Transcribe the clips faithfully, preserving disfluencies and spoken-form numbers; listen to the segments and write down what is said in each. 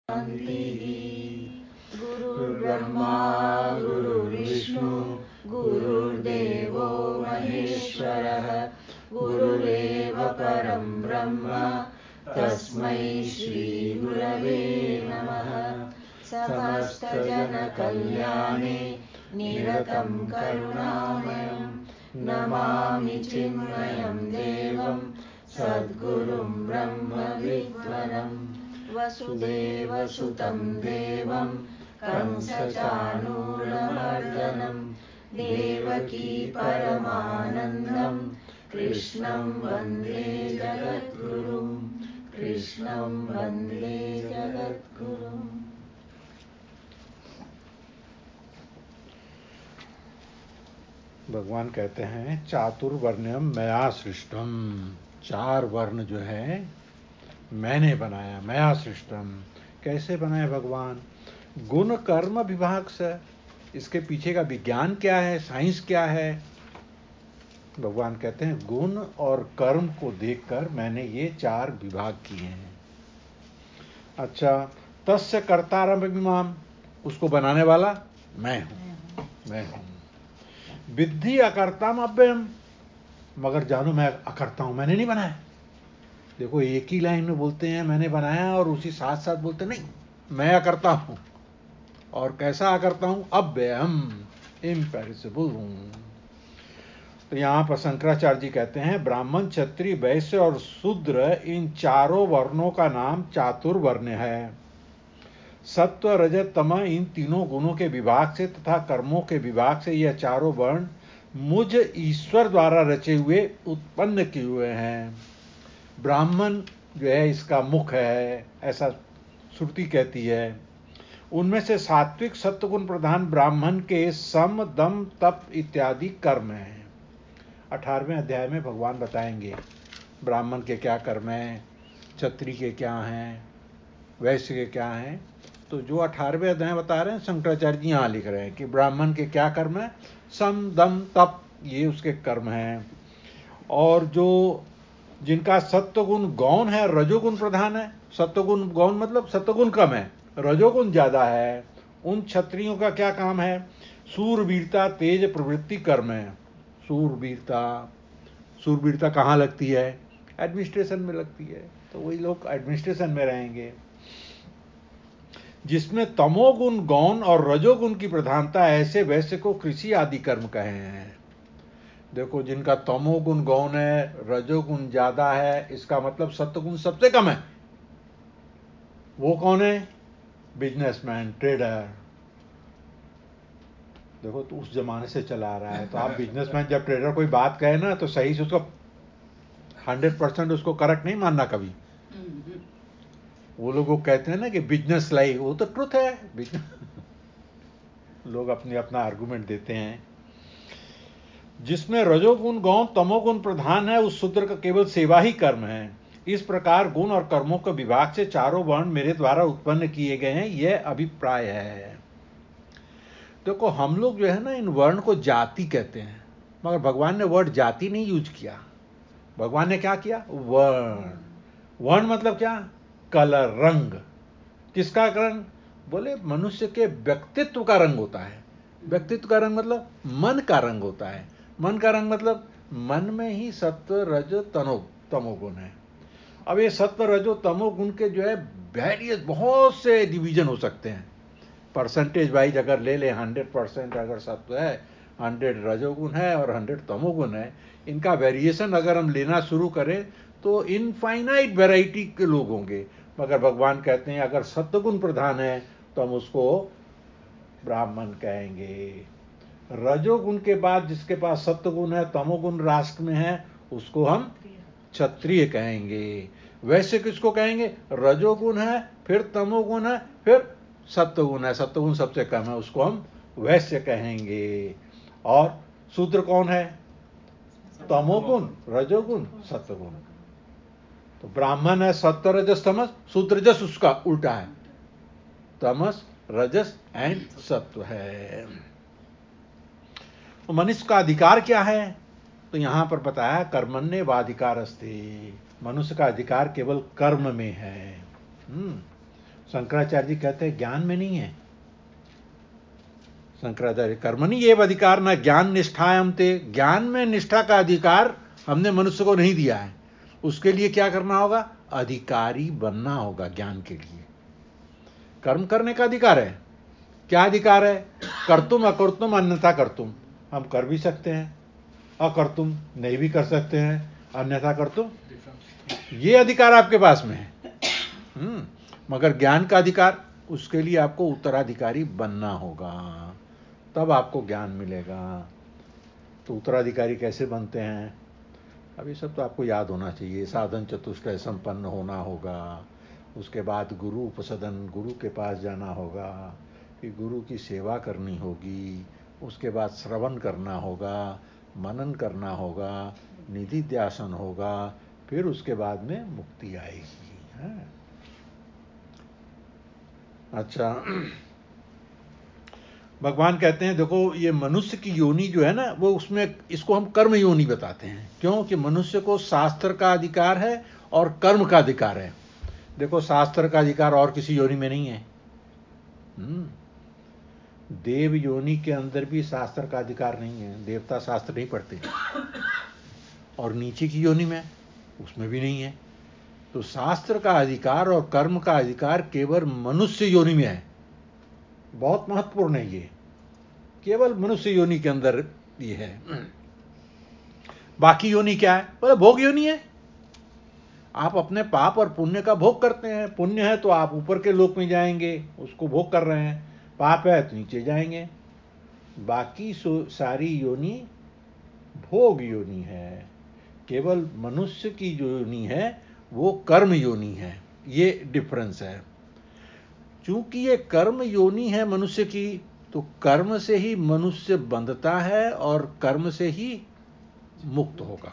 गुरुर्ब्रह्मा गुरुर्विष्णु गुरुर्देवो महेश्वरः गुरुरेव परं ब्रह्म तस्मै श्री गुरवे नमः। समस्तजनकल्याणे निरतं करुणामयं नमामि चिन्मयं देवं सद्गुरुं ब्रह्मविद्वरम्। वसुदेवसुतं देवं कंसचाणूरमर्दनं देवकी परमानन्दं कृष्णं वन्दे जगद्गुरुं कृष्णं वन्दे जगद्गुरुम्। भगवान कहते हैं चातुर्वर्ण्यम मया सृष्टम, चार वर्ण जो है मैंने बनाया, मया सृष्टम। कैसे बनाया भगवान? गुण कर्म विभाग से। इसके पीछे का विज्ञान क्या है, साइंस क्या है? भगवान कहते हैं गुण और कर्म को देखकर मैंने ये चार विभाग किए हैं। अच्छा, तस्य कर्तारम इमाम, उसको बनाने वाला मैं हूं, मैं हूं। विद्धि अकर्ताम अव्ययम, मगर जानो मैं अकर्ता हूं, मैंने नहीं बनाया। देखो एक ही लाइन में बोलते हैं मैंने बनाया और उसी साथ साथ बोलते नहीं मैं अकर्ता हूं। और कैसा अकर्ता हूं? अव्ययम, इम्पेरिसिबल हूं। तो यहां पर शंकराचार्य जी कहते हैं ब्राह्मण क्षत्रिय वैश्य और शूद्र इन चारों वर्णों का नाम चातुर्वर्ण है। सत्व रजत तम इन तीनों गुणों के विभाग से तथा कर्मों के विभाग से यह चारों वर्ण मुझ ईश्वर द्वारा रचे हुए उत्पन्न किए हुए हैं। ब्राह्मण जो है इसका मुख है, ऐसा श्रुति कहती है। उनमें से सात्विक सत्वगुण प्रधान ब्राह्मण के सम दम तप इत्यादि कर्म हैं। अठारहवें अध्याय में भगवान बताएंगे ब्राह्मण के क्या कर्म हैं, क्षत्रिय के क्या हैं, वैश्य के क्या हैं। तो जो अठारहवें अध्याय बता रहे हैं शंकराचार्य जी यहाँ लिख रहे हैं कि ब्राह्मण के क्या कर्म है, सम दम तप, ये उसके कर्म हैं। और जो जिनका सत्वगुण गौण है, रजोगुण प्रधान है। सत्वगुण गौण मतलब सत्वगुण कम है, रजोगुण ज्यादा है, उन क्षत्रियों का क्या काम है? सूरवीरता तेज प्रवृत्ति कर्म है। सूरवीरता, सूरवीरता कहाँ लगती है? एडमिनिस्ट्रेशन में लगती है, तो वही लोग एडमिनिस्ट्रेशन में रहेंगे। जिसमें तमोगुण गौण और रजोगुण की प्रधानता, ऐसे वैश्य को कृषि आदि कर्म कहे हैं। देखो जिनका तमोगुण गौण है, रजोगुण ज्यादा है, इसका मतलब सत्वगुण सबसे कम है। वो कौन है? Businessman, trader. देखो तो उस जमाने से चला आ रहा है। तो आप बिजनेसमैन जब ट्रेडर कोई बात कहे ना तो सही से उसको हंड्रेड परसेंट उसको करेक्ट नहीं मानना कभी। वो लोग वो कहते हैं ना कि बिजनेस लाइक, वो तो ट्रुथ है। लोग अपने अपना आर्गुमेंट देते हैं। जिसमें रजोगुण गौण तमोगुण प्रधान है, उस शूद्र का केवल सेवा ही कर्म है। इस प्रकार गुण और कर्मों के विभाग से चारों वर्ण मेरे द्वारा उत्पन्न किए गए हैं, यह अभिप्राय है। देखो हम लोग जो है ना इन वर्ण को जाति कहते हैं, मगर भगवान ने वर्ड जाति नहीं यूज किया। भगवान ने क्या किया? वर्ण। वर्ण मतलब क्या? कलर, रंग। किसका रंग? बोले मनुष्य के व्यक्तित्व का रंग होता है। व्यक्तित्व का रंग मतलब मन का रंग होता है। मन का रंग मतलब मन में ही सत्व रजो तनो तमोगुण है। अब ये सत्व रजो तमोगुण के जो है वेरियस बहुत से डिवीजन हो सकते हैं। परसेंटेज वाइज अगर ले ले, हंड्रेड परसेंट अगर सत्व है, हंड्रेड रजोगुण है और हंड्रेड तमोगुण है, इनका वेरिएशन अगर हम लेना शुरू करें तो इनफाइनाइट वैरायटी के लोग होंगे। मगर भगवान कहते हैं अगर सत्वगुण प्रधान है तो हम उसको ब्राह्मण कहेंगे। रजोगुण के बाद जिसके पास सत्वगुण है, तमोगुण राष्ट्र में है, उसको हम क्षत्रिय कहेंगे। वैश्य किसको कहेंगे? रजोगुण है, फिर तमोगुण है, फिर सत्वगुण है, सत्वगुण सबसे कम है, उसको हम वैश्य कहेंगे। और शूद्र कौन है? तमोगुण, रजोगुण, सत्वगुण। तो ब्राह्मण है सत्व रजस तमस, शूद्र रजस उसका उल्टा है, तमस रजस एंड सत्व है। तो मनुष्य का अधिकार क्या है? तो यहां पर बताया कर्मण्य वाधिकार अस्ति, मनुष्य का अधिकार केवल कर्म में है। हम्म शंकराचार्य जी कहते हैं ज्ञान में नहीं है। शंकराचार्य कर्मणि एव अधिकार न ज्ञान निष्ठायाम ते, ज्ञान में निष्ठा का अधिकार हमने मनुष्य को नहीं दिया है। उसके लिए क्या करना होगा? अधिकारी बनना होगा ज्ञान के लिए। कर्म करने का अधिकार है। क्या अधिकार है? कर्तुम अकर्तुम अन्यथा कर्तुम, हम कर भी सकते हैं, अकर्तुम नहीं भी कर सकते हैं, अन्यथा कर्तुम, ये अधिकार आपके पास में है। हम्म मगर ज्ञान का अधिकार, उसके लिए आपको उत्तराधिकारी बनना होगा, तब आपको ज्ञान मिलेगा। तो उत्तराधिकारी कैसे बनते हैं? अब ये सब तो आपको याद होना चाहिए। साधन चतुष्टय संपन्न होना होगा, उसके बाद गुरु उपसदन, गुरु के पास जाना होगा, फिर गुरु की सेवा करनी होगी, उसके बाद श्रवण करना होगा, मनन करना होगा, निधि ध्यासन होगा, फिर उसके बाद में मुक्ति आएगी। है? अच्छा, भगवान कहते हैं देखो ये मनुष्य की योनि जो है ना, वो उसमें इसको हम कर्म योनि बताते हैं। क्यों? कि मनुष्य को शास्त्र का अधिकार है और कर्म का अधिकार है। देखो शास्त्र का अधिकार और किसी योनि में नहीं है। देव योनि के अंदर भी शास्त्र का अधिकार नहीं है, देवता शास्त्र नहीं पढ़ते। और नीचे की योनि में, उसमें भी नहीं है। तो शास्त्र का अधिकार और कर्म का अधिकार केवल मनुष्य योनि में है। बहुत महत्वपूर्ण है ये, केवल मनुष्य योनि के अंदर ये है। बाकी योनि क्या है? बोले भोग योनि है। आप अपने पाप और पुण्य का भोग करते हैं। पुण्य है तो आप ऊपर के लोक में जाएंगे, उसको भोग कर रहे हैं। पाप है तो नीचे जाएंगे। बाकी सारी योनि भोग योनि है। केवल मनुष्य की जो योनि है वो कर्म योनि है। ये डिफरेंस है। चूंकि ये कर्म योनि है मनुष्य की, तो कर्म से ही मनुष्य बंधता है और कर्म से ही मुक्त होगा।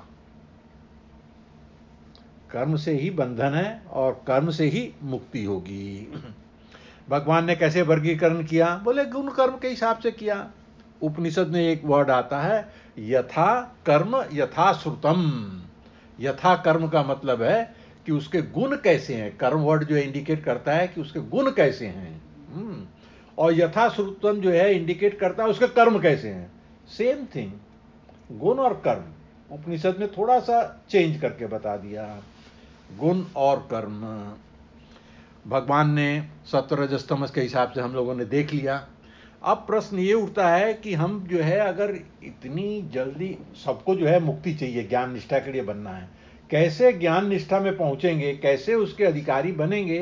कर्म से ही बंधन है और कर्म से ही मुक्ति होगी। भगवान ने कैसे वर्गीकरण किया? बोले गुण कर्म के हिसाब से किया। उपनिषद में एक वर्ड आता है यथा कर्म यथा श्रुतम। यथा कर्म का मतलब है कि उसके गुण कैसे हैं। कर्म वर्ड जो इंडिकेट करता है कि उसके गुण कैसे हैं, और यथा श्रुतम जो है इंडिकेट करता है उसके कर्म कैसे हैं। सेम थिंग, गुण और कर्म उपनिषद में थोड़ा सा चेंज करके बता दिया। गुण और कर्म भगवान ने सत्व रजस तमस के हिसाब से हम लोगों ने देख लिया। अब प्रश्न ये उठता है कि हम जो है अगर इतनी जल्दी सबको जो है मुक्ति चाहिए, ज्ञान निष्ठा के लिए बनना है, कैसे ज्ञान निष्ठा में पहुंचेंगे, कैसे उसके अधिकारी बनेंगे?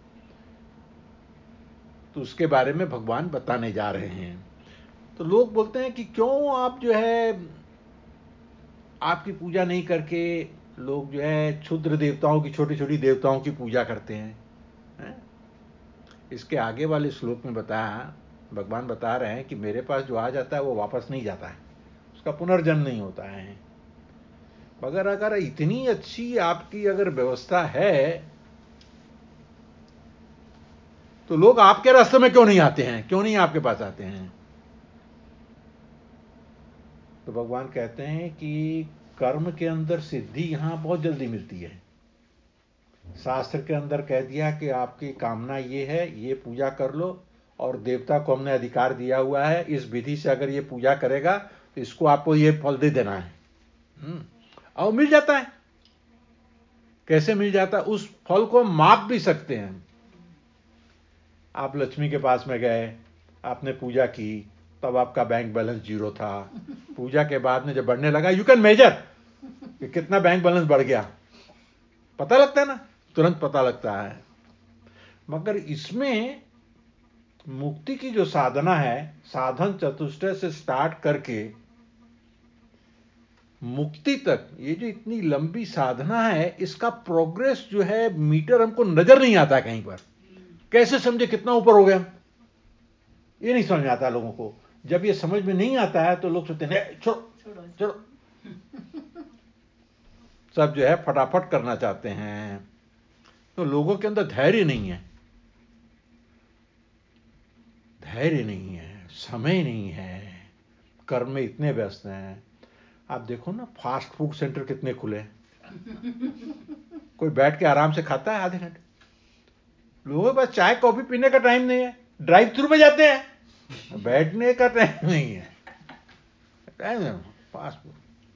तो उसके बारे में भगवान बताने जा रहे हैं। तो लोग बोलते हैं कि क्यों आप जो है आपकी पूजा नहीं करके लोग जो है क्षुद्र देवताओं की, छोटी छोटी देवताओं की पूजा करते हैं, है? इसके आगे वाले श्लोक में बताया, भगवान बता रहे हैं कि मेरे पास जो आ जाता है वो वापस नहीं जाता है, उसका पुनर्जन्म नहीं होता है। मगर अगर इतनी अच्छी आपकी अगर व्यवस्था है तो लोग आपके रास्ते में क्यों नहीं आते हैं, क्यों नहीं आपके पास आते हैं? तो भगवान कहते हैं कि कर्म के अंदर सिद्धि यहां बहुत जल्दी मिलती है। शास्त्र के अंदर कह दिया कि आपकी कामना ये है, ये पूजा कर लो, और देवता को हमने अधिकार दिया हुआ है, इस विधि से अगर ये पूजा करेगा तो इसको आपको ये फल दे देना है। और मिल जाता है। कैसे मिल जाता है? उस फल को माप भी सकते हैं। आप लक्ष्मी के पास में गए, आपने पूजा की, तब आपका बैंक बैलेंस जीरो था। पूजा के बाद में जब बढ़ने लगा, यू कैन मेजर कि कितना बैंक बैलेंस बढ़ गया, पता लगता है ना, तुरंत पता लगता है। मगर इसमें मुक्ति की जो साधना है, साधन चतुष्टय से स्टार्ट करके मुक्ति तक, ये जो इतनी लंबी साधना है, इसका प्रोग्रेस जो है मीटर हमको नजर नहीं आता कहीं पर। कैसे समझे कितना ऊपर हो गया, ये नहीं समझ में आता लोगों को। जब ये समझ में नहीं आता है तो लोग सोचते हैं छोड़ो छोड़ो, सब जो है फटाफट करना चाहते हैं। तो लोगों के अंदर धैर्य नहीं है, धैर्य नहीं है, समय नहीं है, कर्म में इतने व्यस्त हैं। आप देखो ना फास्ट फूड सेंटर कितने खुले हैं। कोई बैठ के आराम से खाता है आधे घंटे? लोगों के पास चाय कॉफी पीने का टाइम नहीं है, ड्राइव थ्रू में जाते हैं, बैठने का टाइम नहीं है, टाइम है पासपोर्ट।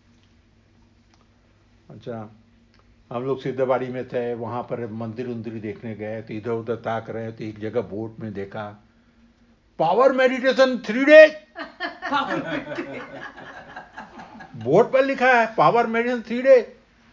अच्छा, हम लोग सिद्धवाड़ी में थे, वहां पर मंदिर उंदिर देखने गए तो इधर उधर ताक रहे तो एक जगह बोर्ड में देखा power meditation three days, board पर लिखा है पावर मेडिटेशन थ्री डेज।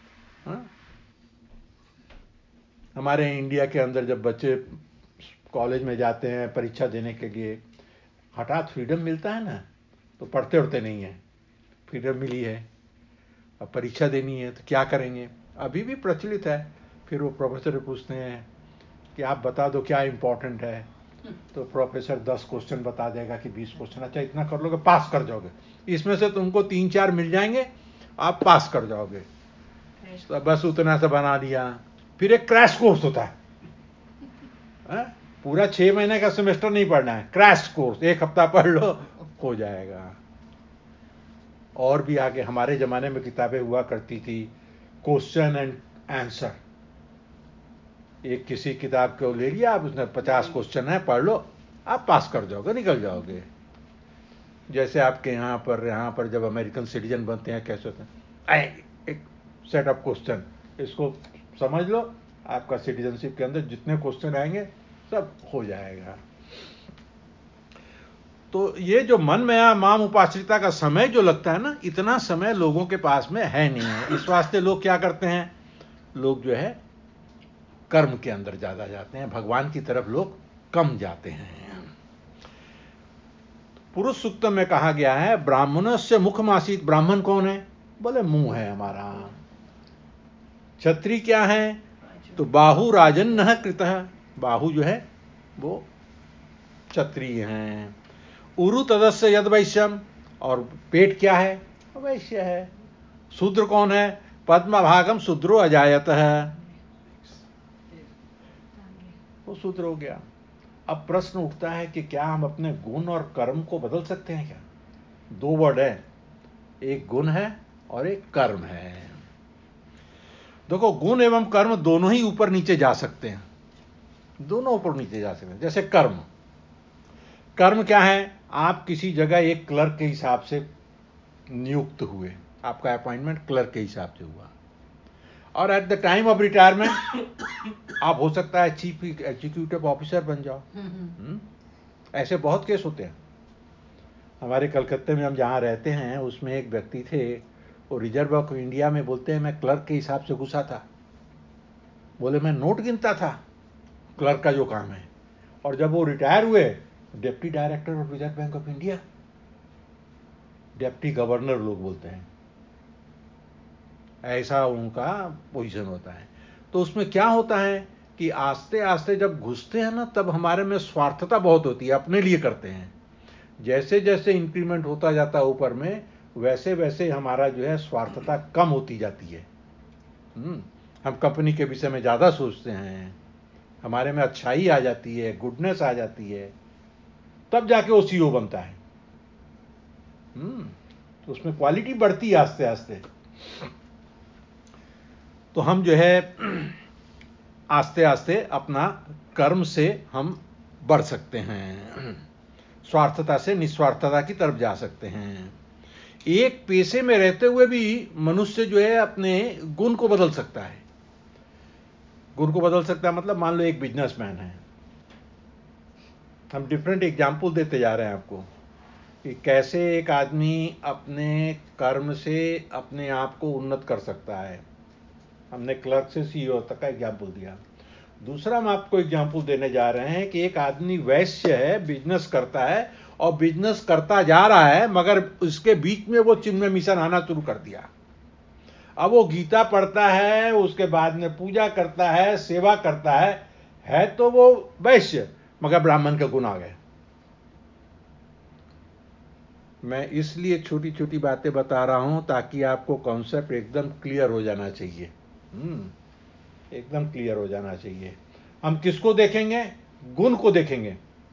हमारे इंडिया के अंदर जब बच्चे कॉलेज में जाते हैं परीक्षा देने के लिए, हठात फ्रीडम मिलता है ना तो पढ़ते उड़ते नहीं है, फ्रीडम मिली है अब परीक्षा देनी है तो क्या करेंगे, अभी भी प्रचलित है। फिर वो प्रोफेसर से पूछते हैं कि आप बता दो क्या इंपॉर्टेंट है, तो प्रोफेसर दस क्वेश्चन बता देगा कि बीस क्वेश्चन, अच्छा इतना कर लोगे पास कर जाओगे, इसमें से तुमको तीन चार मिल जाएंगे आप पास कर जाओगे, तो बस उतना सा बना दिया। फिर एक क्रैश कोर्स होता है, है? पूरा छह महीने का सेमेस्टर नहीं पढ़ना है, क्रैश कोर्स एक हफ्ता पढ़ लो हो जाएगा। और भी आगे हमारे जमाने में किताबें हुआ करती थी क्वेश्चन एंड आंसर, एक किसी किताब को ले लिया आप, उसने पचास क्वेश्चन है पढ़ लो आप पास कर जाओगे, निकल जाओगे। जैसे आपके यहाँ पर यहाँ पर जब अमेरिकन सिटीजन बनते हैं कैसे होते हैं, एक सेट ऑफ क्वेश्चन इसको समझ लो, आपका सिटीजनशिप के अंदर जितने क्वेश्चन आएंगे सब हो जाएगा। तो ये जो मन में माम उपाश्रिता का समय जो लगता है ना, इतना समय लोगों के पास में है नहीं है। इस वास्ते लोग क्या करते हैं, लोग जो है कर्म के अंदर ज्यादा जाते हैं, भगवान की तरफ लोग कम जाते हैं। पुरुष सूक्त में कहा गया है ब्राह्मणस्य मुखमासीत, ब्राह्मण कौन है, बोले मुंह है हमारा। क्षत्रिय क्या है, तो बाहु राजन्नः कृतः, बाहु जो है वो क्षत्रिय हैं। उरु तदस्य यद वैश्यम, और पेट क्या है, वैश्य है। शूद्र कौन है, पद्म भागम शूद्रो अजायतः, वो शूद्र हो गया। अब प्रश्न उठता है कि क्या हम अपने गुण और कर्म को बदल सकते हैं क्या? दो वर्ड है, एक गुण है और एक कर्म है। देखो गुण एवं कर्म दोनों ही ऊपर नीचे जा सकते हैं, दोनों ऊपर नीचे जा सकते हैं। जैसे कर्म, कर्म क्या है, आप किसी जगह एक क्लर्क के हिसाब से नियुक्त हुए, आपका अपॉइंटमेंट क्लर्क के हिसाब से हुआ, और at the time of retirement आप हो सकता है चीफ एग्जीक्यूटिव ऑफिसर बन जाओ। हुँ? ऐसे बहुत केस होते हैं। हमारे कलकत्ते में हम जहाँ रहते हैं उसमें एक व्यक्ति थे, वो रिजर्व बैंक ऑफ इंडिया में, बोलते हैं मैं क्लर्क के हिसाब से घुसा था, बोले मैं नोट गिनता था, क्लर्क का जो काम है, और जब वो रिटायर हुए deputy director of Reserve Bank of India, deputy governor लोग बोलते हैं, ऐसा उनका पोजीशन होता है। तो उसमें क्या होता है कि आस्ते आस्ते जब घुसते हैं ना, तब हमारे में स्वार्थता बहुत होती है, अपने लिए करते हैं। जैसे जैसे इंक्रीमेंट होता जाता है ऊपर में, वैसे वैसे हमारा जो है स्वार्थता कम होती जाती है। हम कंपनी के विषय में ज़्यादा सोचते हैं, हमारे में अच्छाई आ जाती है, गुडनेस आ जाती है, तब जाके वो सीईओ बनता है। तो उसमें क्वालिटी बढ़ती है आस्ते आस्ते। तो हम जो है आस्ते आस्ते अपना कर्म से हम बढ़ सकते हैं, स्वार्थता से निस्वार्थता की तरफ जा सकते हैं। एक पेशे में रहते हुए भी मनुष्य जो है अपने गुण को बदल सकता है। गुण को बदल सकता है मतलब मान लो एक बिजनेसमैन है, हम डिफरेंट एग्जाम्पल देते जा रहे हैं आपको कि कैसे एक आदमी अपने कर्म से अपने आप को उन्नत कर सकता है। हमने क्लर्क से सीईओ तक का एग्जाम्पल दिया। दूसरा हम आपको एग्जाम्पल देने जा रहे हैं कि एक आदमी वैश्य है, बिजनेस करता है और बिजनेस करता जा रहा है, मगर उसके बीच में वो चिन्मय मिशन आना शुरू कर दिया। अब वो गीता पढ़ता है, उसके बाद में पूजा करता है, सेवा करता है है तो वो वैश्य, मगर ब्राह्मण के गुण आ गए। मैं इसलिए छोटी छोटी बातें बता रहा हूं ताकि आपको कॉन्सेप्ट एकदम क्लियर हो जाना चाहिए, एकदम क्लियर हो जाना चाहिए। हम किसको देखेंगे, गुण को देखेंगे,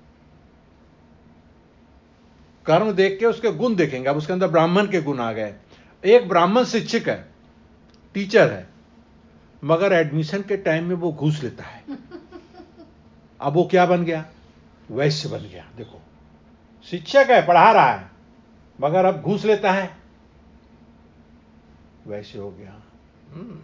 कर्म देख के उसके गुण देखेंगे। अब उसके अंदर ब्राह्मण के गुण आ गए। एक ब्राह्मण शिक्षक है, टीचर है, मगर एडमिशन के टाइम में वो घूस लेता है, अब वो क्या बन गया? वैश्य बन गया। देखो, शिक्षक है, पढ़ा रहा है, मगर अब घूस लेता है, वैश्य हो गया। हम्म।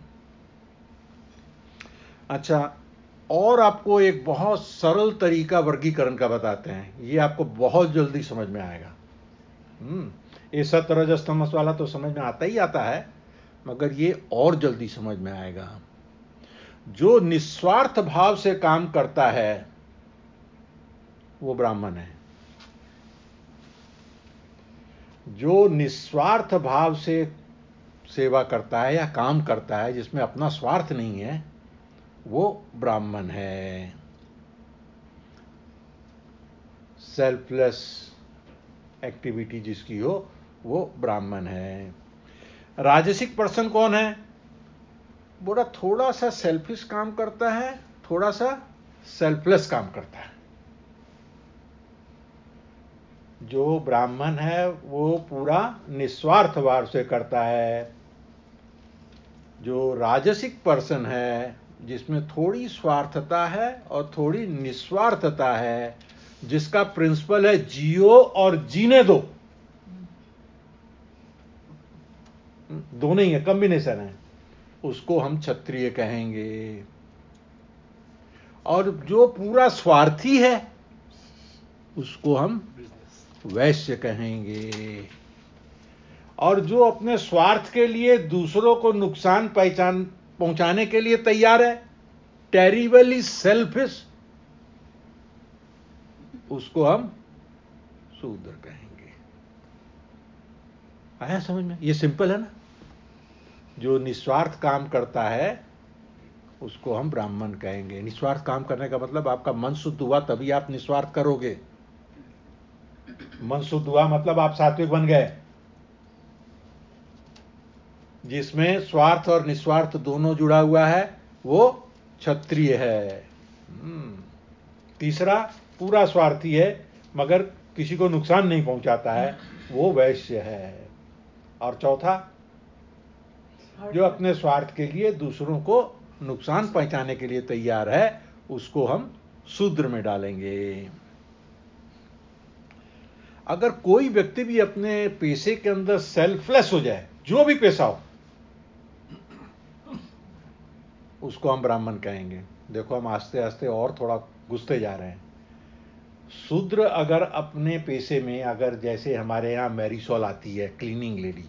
अच्छा, और आपको एक बहुत सरल तरीका वर्गीकरण का बताते हैं, ये आपको बहुत जल्दी समझ में आएगा। हम्म ये सत्व रजस तमस वाला तो समझ में आता ही आता है, मगर ये और जल्दी समझ में आएगा। जो निस्वार्थ भाव से काम करता है वो ब्राह्मण है। जो निस्वार्थ भाव से सेवा करता है या काम करता है, जिसमें अपना स्वार्थ नहीं है, वो ब्राह्मण है। सेल्फलेस एक्टिविटी जिसकी हो वो ब्राह्मण है। राजसिक पर्सन कौन है? बोला थोड़ा सा सेल्फिश काम करता है, थोड़ा सा सेल्फलेस काम करता है। जो ब्राह्मण है वो पूरा निस्वार्थ भाव से करता है। जो राजसिक पर्सन है, जिसमें थोड़ी स्वार्थता है और थोड़ी निस्वार्थता है, जिसका प्रिंसिपल है जियो और जीने दो, दोनों ही है, कॉम्बिनेशन है, उसको हम क्षत्रिय कहेंगे। और जो पूरा स्वार्थी है उसको हम वैश्य कहेंगे। और जो अपने स्वार्थ के लिए दूसरों को नुकसान पहचान पहुंचाने के लिए तैयार है, टेरिबली सेल्फिश, उसको हम शूद्र कहेंगे। आया समझ में? ये सिंपल है ना। जो निस्वार्थ काम करता है उसको हम ब्राह्मण कहेंगे। निस्वार्थ काम करने का मतलब आपका मन शुद्ध हुआ तभी आप निस्वार्थ करोगे। मन शुद्ध हुआ मतलब आप सात्विक बन गए, जिसमें स्वार्थ और निस्वार्थ दोनों जुड़ा हुआ है वो क्षत्रिय है। तीसरा, पूरा स्वार्थी है मगर किसी को नुकसान नहीं पहुंचाता है, वो वैश्य है। और चौथा, जो अपने स्वार्थ के लिए दूसरों को नुकसान पहुंचाने के लिए तैयार है, उसको हम शूद्र में डालेंगे। अगर कोई व्यक्ति भी अपने पेशे के अंदर सेल्फलेस हो जाए, जो भी पेशा हो, उसको हम ब्राह्मण कहेंगे। देखो, हम आस्ते आस्ते और थोड़ा घुसते जा रहे हैं। शूद्र अगर अपने पेशे में, अगर जैसे हमारे यहाँ मैरीसॉल आती है, क्लीनिंग लेडी,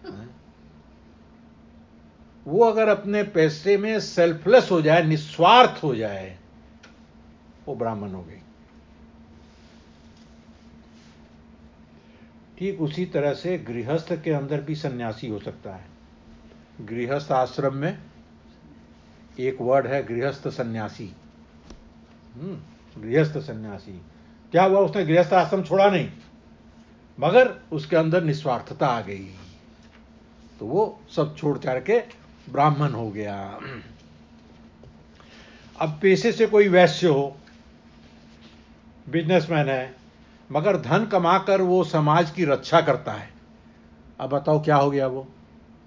वो अगर अपने पैसे में सेल्फलेस हो जाए, निस्वार्थ हो जाए, वो ब्राह्मण हो गई। ठीक उसी तरह से गृहस्थ के अंदर भी सन्यासी हो सकता है। गृहस्थ आश्रम में एक वर्ड है गृहस्थ सन्यासी। गृहस्थ सन्यासी क्या हुआ? उसने गृहस्थ आश्रम छोड़ा नहीं, मगर उसके अंदर निस्वार्थता आ गई, तो वो सब छोड़ छाड़ के ब्राह्मण हो गया। अब पेशे से कोई वैश्य हो, बिजनेसमैन है, मगर धन कमाकर वो समाज की रक्षा करता है, अब बताओ क्या हो गया? वो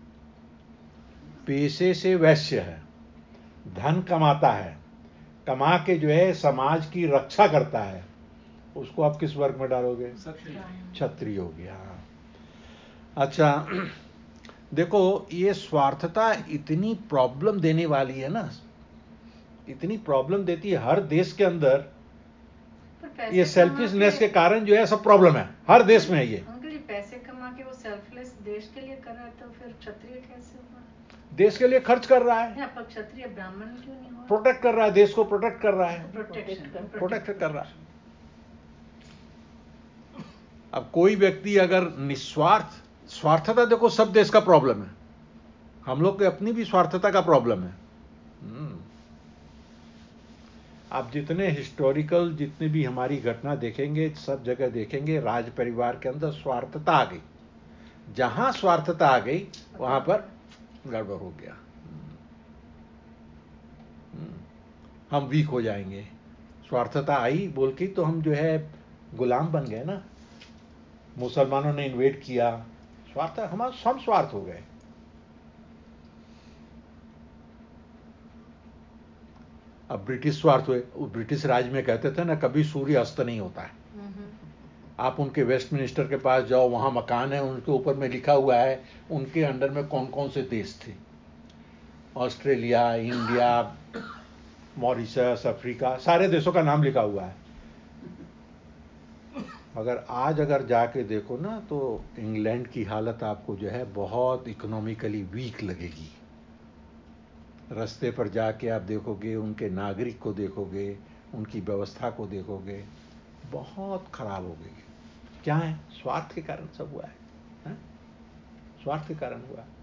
पेशे से वैश्य है, धन कमाता है, कमा के जो है समाज की रक्षा करता है, उसको आप किस वर्ग में डालोगे? क्षत्रिय हो गया। अच्छा, देखो, ये स्वार्थता इतनी प्रॉब्लम देने वाली है ना, इतनी प्रॉब्लम देती है हर देश के अंदर। ये सेल्फिशनेस के कारण जो है सब प्रॉब्लम है, हर देश में है ये। पैसे कमा के वो सेल्फलेस देश के लिए कर रहा है, तो फिर क्षत्रिय कैसे हुआ? देश के लिए खर्च कर रहा है, क्षत्रिय ब्राह्मण क्यों नहीं हुआ? प्रोटेक्ट कर रहा है, देश को प्रोटेक्ट कर रहा है, प्रोटेक्ट कर रहा है। अब कोई व्यक्ति अगर निस्वार्थ, स्वार्थता देखो सब देश का प्रॉब्लम है, हम लोग के अपनी भी स्वार्थता का प्रॉब्लम है। आप जितने हिस्टोरिकल, जितने भी हमारी घटना देखेंगे, सब जगह देखेंगे राज परिवार के अंदर स्वार्थता आ गई। जहां स्वार्थता आ गई वहां पर गड़बड़ हो गया, हम वीक हो जाएंगे। स्वार्थता आई बोल के तो हम जो है गुलाम बन गए ना, मुसलमानों ने इन्वेड किया, स्वार्थ, हम हम स्वार्थ हो गए। अब ब्रिटिश स्वार्थ हुए, ब्रिटिश राज में कहते थे ना कभी सूर्य अस्त नहीं होता है। आप उनके वेस्टमिनिस्टर के पास जाओ, वहाँ मकान है, उनके ऊपर में लिखा हुआ है उनके अंडर में कौन कौन से देश थे, ऑस्ट्रेलिया, इंडिया, मॉरिशस, अफ्रीका, सारे देशों का नाम लिखा हुआ है। मगर आज अगर जाके देखो ना तो इंग्लैंड की हालत आपको जो है बहुत इकोनॉमिकली वीक लगेगी। रास्ते पर जाके आप देखोगे, उनके नागरिक को देखोगे, उनकी व्यवस्था को देखोगे, बहुत खराब हो गई। क्या है? स्वार्थ के कारण सब हुआ है, है? स्वार्थ के कारण हुआ है।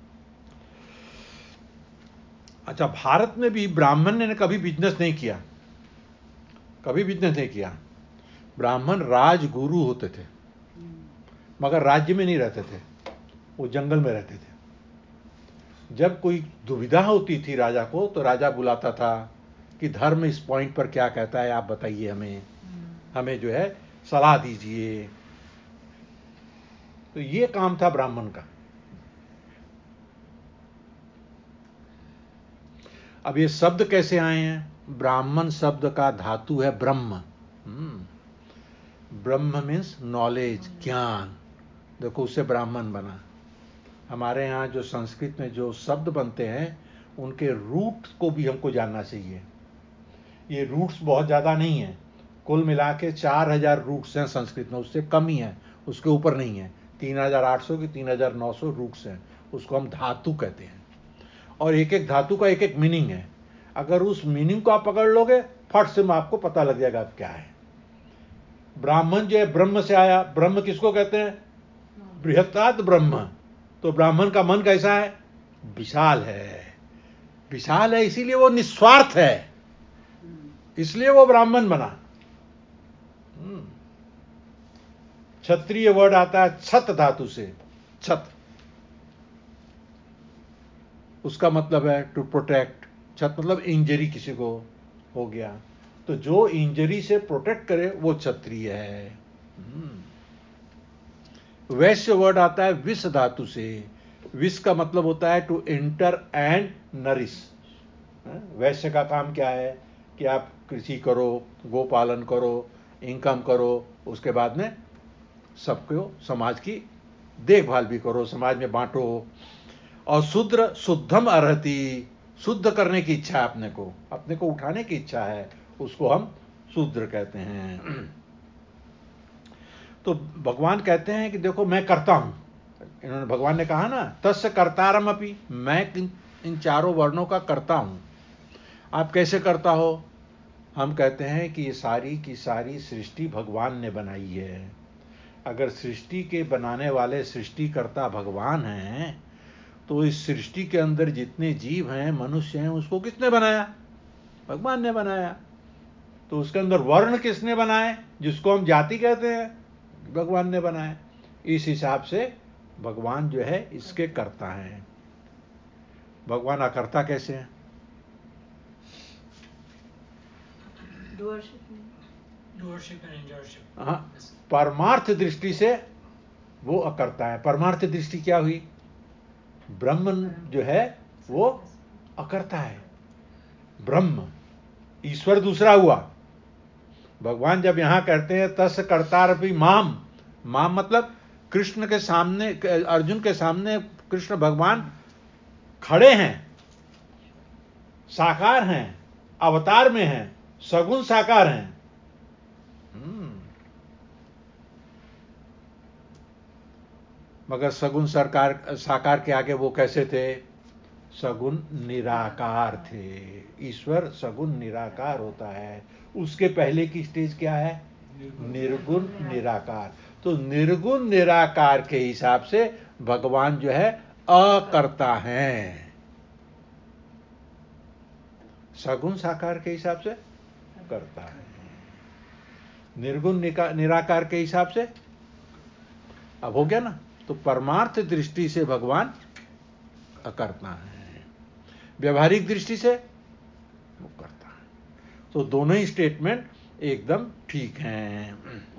अच्छा, भारत में भी ब्राह्मण ने कभी बिजनेस नहीं किया, कभी बिजनेस नहीं किया। ब्राह्मण राजगुरु होते थे, मगर राज्य में नहीं रहते थे, वो जंगल में रहते थे। जब कोई दुविधा होती थी राजा को, तो राजा बुलाता था कि धर्म इस पॉइंट पर क्या कहता है, आप बताइए, हमें हमें जो है सलाह दीजिए। तो ये काम था ब्राह्मण का। अब ये शब्द कैसे आए हैं? ब्राह्मण शब्द का धातु है ब्रह्म। ब्रह्म मीन्स नॉलेज, ज्ञान। देखो, उससे ब्राह्मण बना। हमारे यहाँ जो संस्कृत में जो शब्द बनते हैं उनके रूट को भी हमको जानना चाहिए। ये रूट्स बहुत ज़्यादा नहीं है, कुल मिला के चार हजार रूट्स हैं संस्कृत में, उससे कम ही है, उसके ऊपर नहीं है। तीन हजार आठ सौ की तीन हजार नौ सौ रूट्स हैं, उसको हम धातु कहते हैं। और एक एक धातु का एक एक मीनिंग है। अगर उस मीनिंग को आप पकड़ लोगे, फट से आपको पता लग जाएगा क्या है। ब्राह्मण जो है ब्रह्म से आया। ब्रह्म किसको कहते हैं? बृहत्तात् ब्रह्म। तो ब्राह्मण का मन कैसा है? विशाल है। विशाल है इसीलिए वो निस्वार्थ है, इसलिए वो ब्राह्मण बना। क्षत्रिय वर्ड आता है छत धातु से। छत, उसका मतलब है टू प्रोटेक्ट। छत मतलब इंजरी किसी को हो गया, तो जो इंजरी से प्रोटेक्ट करे वो क्षत्रिय है। वैश्य वर्ड आता है विष धातु से। विष का मतलब होता है टू एंटर एंड नरिश। वैश्य का काम क्या है कि आप कृषि करो, गोपालन करो, इनकम करो, उसके बाद में सबको समाज की देखभाल भी करो, समाज में बांटो। और शूद्र शुद्धम अर्हति, शुद्ध करने की इच्छा है अपने को, अपने को उठाने की इच्छा है, उसको हम शूद्र कहते हैं। तो भगवान कहते हैं कि देखो मैं करता हूं। इन्होंने, भगवान ने कहा ना तस्य कर्तारम अपि, मैं इन चारों वर्णों का करता हूं। आप कैसे करता हो? हम कहते हैं कि ये सारी की सारी सृष्टि भगवान ने बनाई है। अगर सृष्टि के बनाने वाले सृष्टिकर्ता भगवान हैं, तो इस सृष्टि के अंदर जितने जीव हैं, मनुष्य हैं, उसको किसने बनाया? भगवान ने बनाया। तो उसके अंदर वर्ण किसने बनाए, जिसको हम जाति कहते हैं? भगवान ने बनाए। इस हिसाब से भगवान जो है इसके कर्ता हैं। भगवान अकर्ता कैसे हैं? हाँ, परमार्थ दृष्टि से वो अकर्ता है। परमार्थ दृष्टि क्या हुई? ब्रह्म जो है वो अकर्ता है। ब्रह्म, ईश्वर दूसरा हुआ। भगवान जब यहां कहते हैं तस् कर्तारपि माम, माम मतलब कृष्ण के सामने, अर्जुन के सामने कृष्ण भगवान खड़े हैं, साकार हैं, अवतार में हैं, सगुण साकार हैं। मगर सगुण सरकार साकार के आगे वो कैसे थे? सगुण निराकार थे। ईश्वर सगुण निराकार होता है। उसके पहले की स्टेज क्या है? निर्गुण निराकार। तो निर्गुण निराकार के हिसाब से भगवान जो है अकर्ता हैं। सगुण साकार के हिसाब से करता है, निर्गुण निराकार के हिसाब से। अब हो गया ना? तो परमार्थ दृष्टि से भगवान अकर्ता है, व्यवहारिक दृष्टि से वो करता है। तो दोनों ही स्टेटमेंट एकदम ठीक हैं।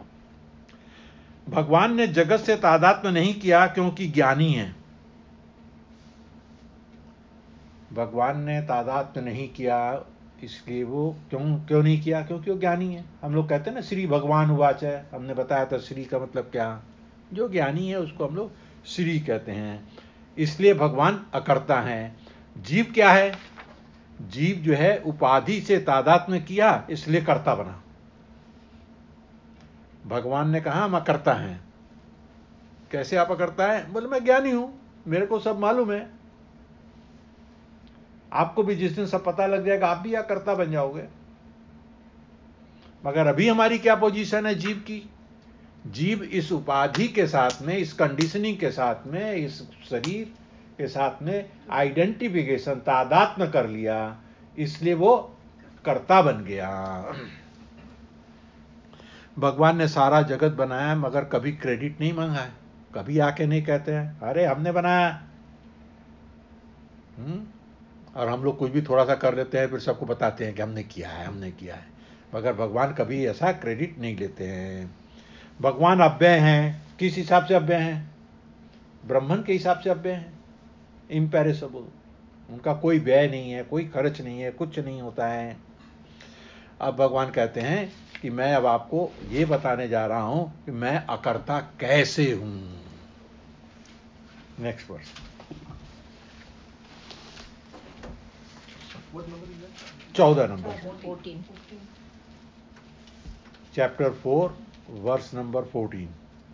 भगवान ने जगत से तादात्म्य नहीं किया क्योंकि ज्ञानी है। भगवान ने तादात्म्य नहीं किया इसलिए वो क्यों क्यों नहीं किया? क्योंकि वो ज्ञानी है। हम लोग कहते हैं ना श्री भगवान उवाच है, हमने बताया था श्री का मतलब क्या, जो ज्ञानी है उसको हम लोग श्री कहते हैं। इसलिए भगवान अकर्ता हैं। जीव क्या है? जीव जो है उपाधि से तादात्म्य किया, इसलिए कर्ता बना। भगवान ने कहा हम अकर्ता हैं। कैसे आप अकर्ता है? बोले मैं ज्ञानी हूं, मेरे को सब मालूम है। आपको भी जिस दिन सब पता लग जाएगा आप भी अकर्ता बन जाओगे। मगर अभी हमारी क्या पोजीशन है जीव की? जीव इस उपाधि के साथ में, इस कंडीशनिंग के साथ में, इस शरीर के साथ में आइडेंटिफिकेशन तादात्म्य कर लिया, इसलिए वो कर्ता बन गया। भगवान ने सारा जगत बनाया मगर कभी क्रेडिट नहीं मांगा है। कभी आके नहीं कहते हैं अरे हमने बनाया। हुँ? और हम लोग कुछ भी थोड़ा सा कर लेते हैं फिर सबको बताते हैं कि हमने किया है हमने किया है। मगर भगवान कभी ऐसा क्रेडिट नहीं लेते हैं। भगवान अव्यय हैं। किस हिसाब से अव्यय हैं? ब्रह्मन के हिसाब से अव्यय हैं, इम्पेरिसेबल। उनका कोई व्यय नहीं है, कोई खर्च नहीं है, कुछ नहीं होता है। अब भगवान कहते हैं कि मैं अब आपको ये बताने जा रहा हूं कि मैं अकर्ता कैसे हूं। Next verse. चौदह नंबर, chapter four verse number fourteen.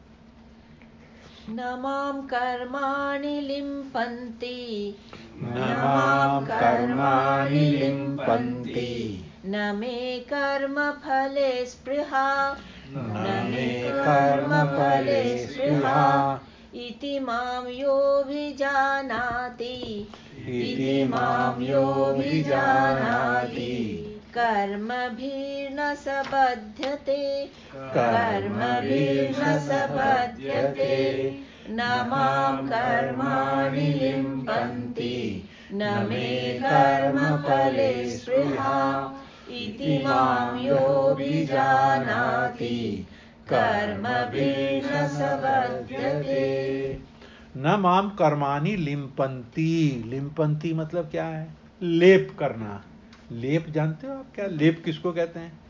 न मां कर्माणि लिम्पन्ति, न मां कर्माणि लिम्पन्ति, न मे कर्मफले स्पृहा, न मे कर्मफले स्पृहा, इति मां योऽभिजानाति, इति मां योऽभिजानाति, कर्मभिर्न स बध्यते, कर्मभिर्न स बध्यते, न मां कर्माणि लिम्पन्ति, न मे कर्मफले स्पृहा, इति मां योऽभिजानाति, कर्मभिर्न स बध्यते। न माम कर्माणि लिम्पन्ति। लिम्पन्ति मतलब क्या है? लेप करना। लेप जानते हो आप क्या? लेप किसको कहते हैं?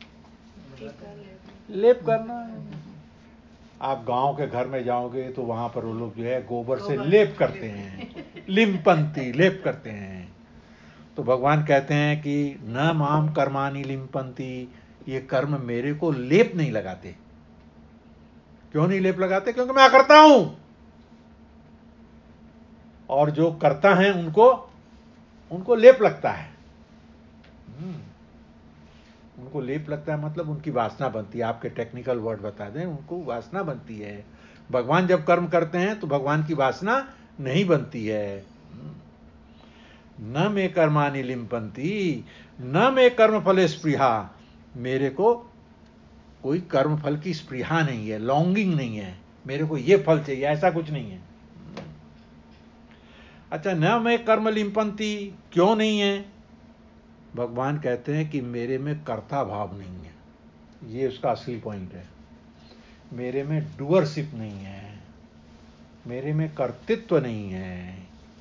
लेप करना। आप गांव के घर में जाओगे तो वहां पर वो लोग जो है गोबर से लेप करते हैं। लिम्पन्ति, लेप करते हैं। तो भगवान कहते हैं कि न माम कर्माणि लिम्पन्ति, ये कर्म मेरे को लेप नहीं लगाते। क्यों नहीं लेप लगाते? क्योंकि मैं करता हूं। और जो करता है उनको उनको लेप लगता है। उनको लेप लगता है मतलब उनकी वासना बनती है। आपके टेक्निकल वर्ड बता दें, उनको वासना बनती है। भगवान जब कर्म करते हैं तो भगवान की वासना नहीं बनती है। न मे कर्माणि लिम्पन्ति, न मे कर्म फले स्पृहा। मेरे को कोई कर्म फल की स्पृहा नहीं है, लॉन्गिंग नहीं है, मेरे को ये फल चाहिए, ऐसा कुछ नहीं है। अच्छा, न मैं कर्म लिम्पन्ति क्यों नहीं है? भगवान कहते हैं कि मेरे में कर्ता भाव नहीं है। ये उसका असली पॉइंट है। मेरे में डूअरशिप नहीं है, मेरे में कर्तृत्व नहीं है।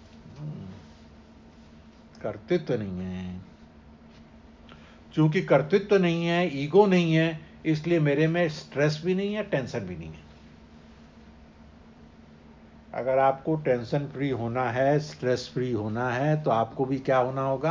कर्तृत्व नहीं है। चूंकि कर्तृत्व नहीं है, ईगो नहीं है, इसलिए मेरे में स्ट्रेस भी नहीं है, टेंशन भी नहीं है। अगर आपको टेंशन फ्री होना है, स्ट्रेस फ्री होना है, तो आपको भी क्या होना होगा?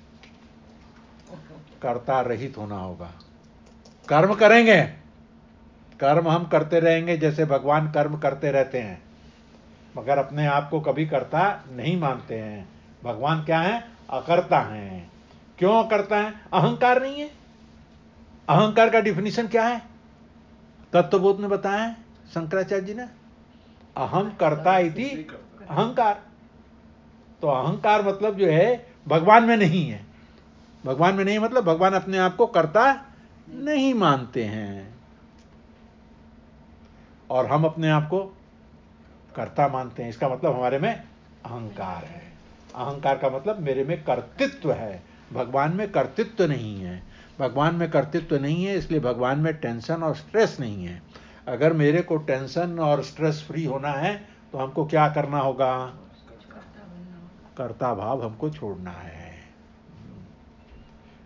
कर्ता रहित होना होगा। कर्म करेंगे, कर्म हम करते रहेंगे जैसे भगवान कर्म करते रहते हैं, मगर अपने आप को कभी कर्ता नहीं मानते हैं। भगवान क्या है? अकर्ता हैं। क्यों अकर्ता है? अहंकार नहीं है। अहंकार का डिफिनीशन क्या है? तत्वबोध में बताया है शंकराचार्य जी ने, अहम कर्ता इति अहंकार। तो अहंकार मतलब जो है भगवान में नहीं है। भगवान में नहीं मतलब भगवान अपने आप को कर्ता नहीं मानते हैं, और हम अपने आप को कर्ता मानते हैं। इसका मतलब हमारे में अहंकार है। अहंकार का मतलब मेरे में कर्तृत्व है, भगवान में कर्तृत्व नहीं है। भगवान में कर्तृत्व नहीं है, इसलिए भगवान में टेंशन और स्ट्रेस नहीं है। अगर मेरे को टेंशन और स्ट्रेस फ्री होना है तो हमको क्या करना होगा? कर्ता भाव हमको छोड़ना है।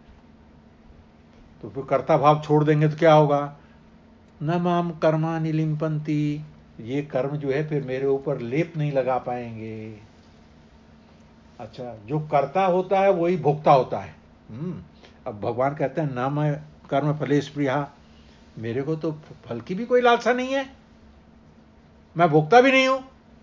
तो फिर कर्ता भाव छोड़ देंगे तो क्या होगा, न माम कर्माणि लिम्पन्ति, ये कर्म जो है फिर मेरे ऊपर लेप नहीं लगा पाएंगे। अच्छा, जो कर्ता होता है वही भोक्ता होता है। हम्म अब भगवान कहते हैं न मैं कर्म फले स्पृहा, मेरे को तो फल की भी कोई लालसा नहीं है, मैं भोक्ता भी नहीं हूं।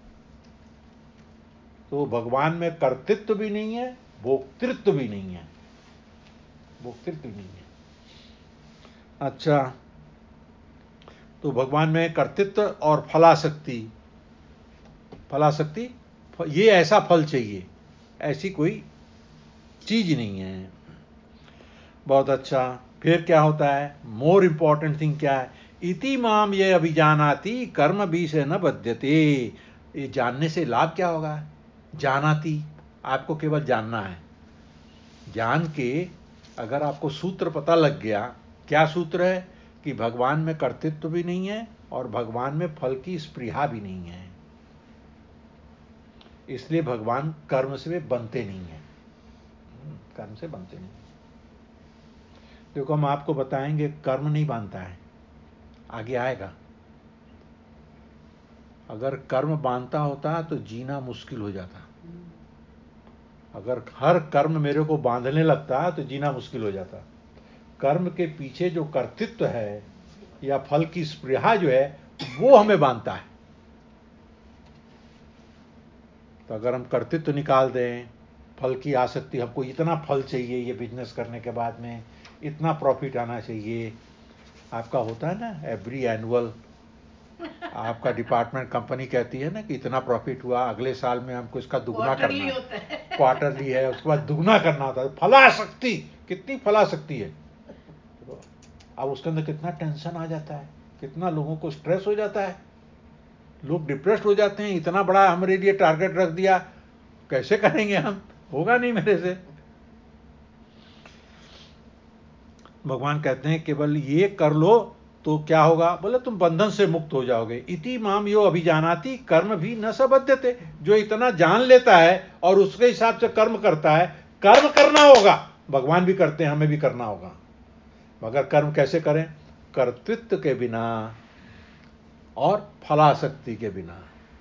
तो भगवान में कर्तृत्व भी नहीं है, भोक्तृत्व भी नहीं है, भोक्तृत्व भी नहीं है। अच्छा, तो भगवान में कर्तृत्व और फलाशक्ति, फलाशक्ति ये ऐसा फल चाहिए, ऐसी कोई चीज नहीं है। बहुत अच्छा, फिर क्या होता है, मोर इंपॉर्टेंट थिंग क्या है, इति माम ये अभिजानाति कर्म भी से न बध्यते। ये जानने से लाभ क्या होगा, जानाति, आपको केवल जानना है। जान के अगर आपको सूत्र पता लग गया, क्या सूत्र है कि भगवान में कर्तृत्व भी नहीं है और भगवान में फल की स्पृहा भी नहीं है, इसलिए भगवान कर्म से बनते नहीं है, कर्म से बनते नहीं। देखो हम आपको बताएंगे कर्म नहीं बांधता है, आगे आएगा। अगर कर्म बांधता होता तो जीना मुश्किल हो जाता। अगर हर कर्म मेरे को बांधने लगता तो जीना मुश्किल हो जाता। कर्म के पीछे जो कर्तृत्व है या फल की स्पृहा जो है वो हमें बांधता है। तो अगर हम कर्तृत्व निकाल दें, फल की आसक्ति, हमको इतना फल चाहिए ये बिजनेस करने के बाद में, इतना प्रॉफिट आना चाहिए। आपका होता है ना एवरी एनुअल, आपका डिपार्टमेंट कंपनी कहती है ना कि इतना प्रॉफिट हुआ, अगले साल में हमको इसका दुगना करना है, क्वार्टरली है, उसके बाद दुगना करना होता है। फलाशक्ति, कितनी फलाशक्ति है। अब उसके अंदर कितना टेंशन आ जाता है, कितना लोगों को स्ट्रेस हो जाता है, लोग डिप्रेस्ड हो जाते हैं। इतना बड़ा हमारे लिए टारगेट रख दिया, कैसे करेंगे हम, होगा नहीं मेरे से। भगवान कहते हैं केवल ये कर लो तो क्या होगा, बोले तुम बंधन से मुक्त हो जाओगे। इति माम यो अभिजानाति कर्म भी न सबध्यते, जो इतना जान लेता है और उसके हिसाब से कर्म करता है, कर्म करना होगा, भगवान भी करते हैं, हमें भी करना होगा, मगर कर्म कैसे करें, कर्तृत्व के बिना और फलाशक्ति के बिना।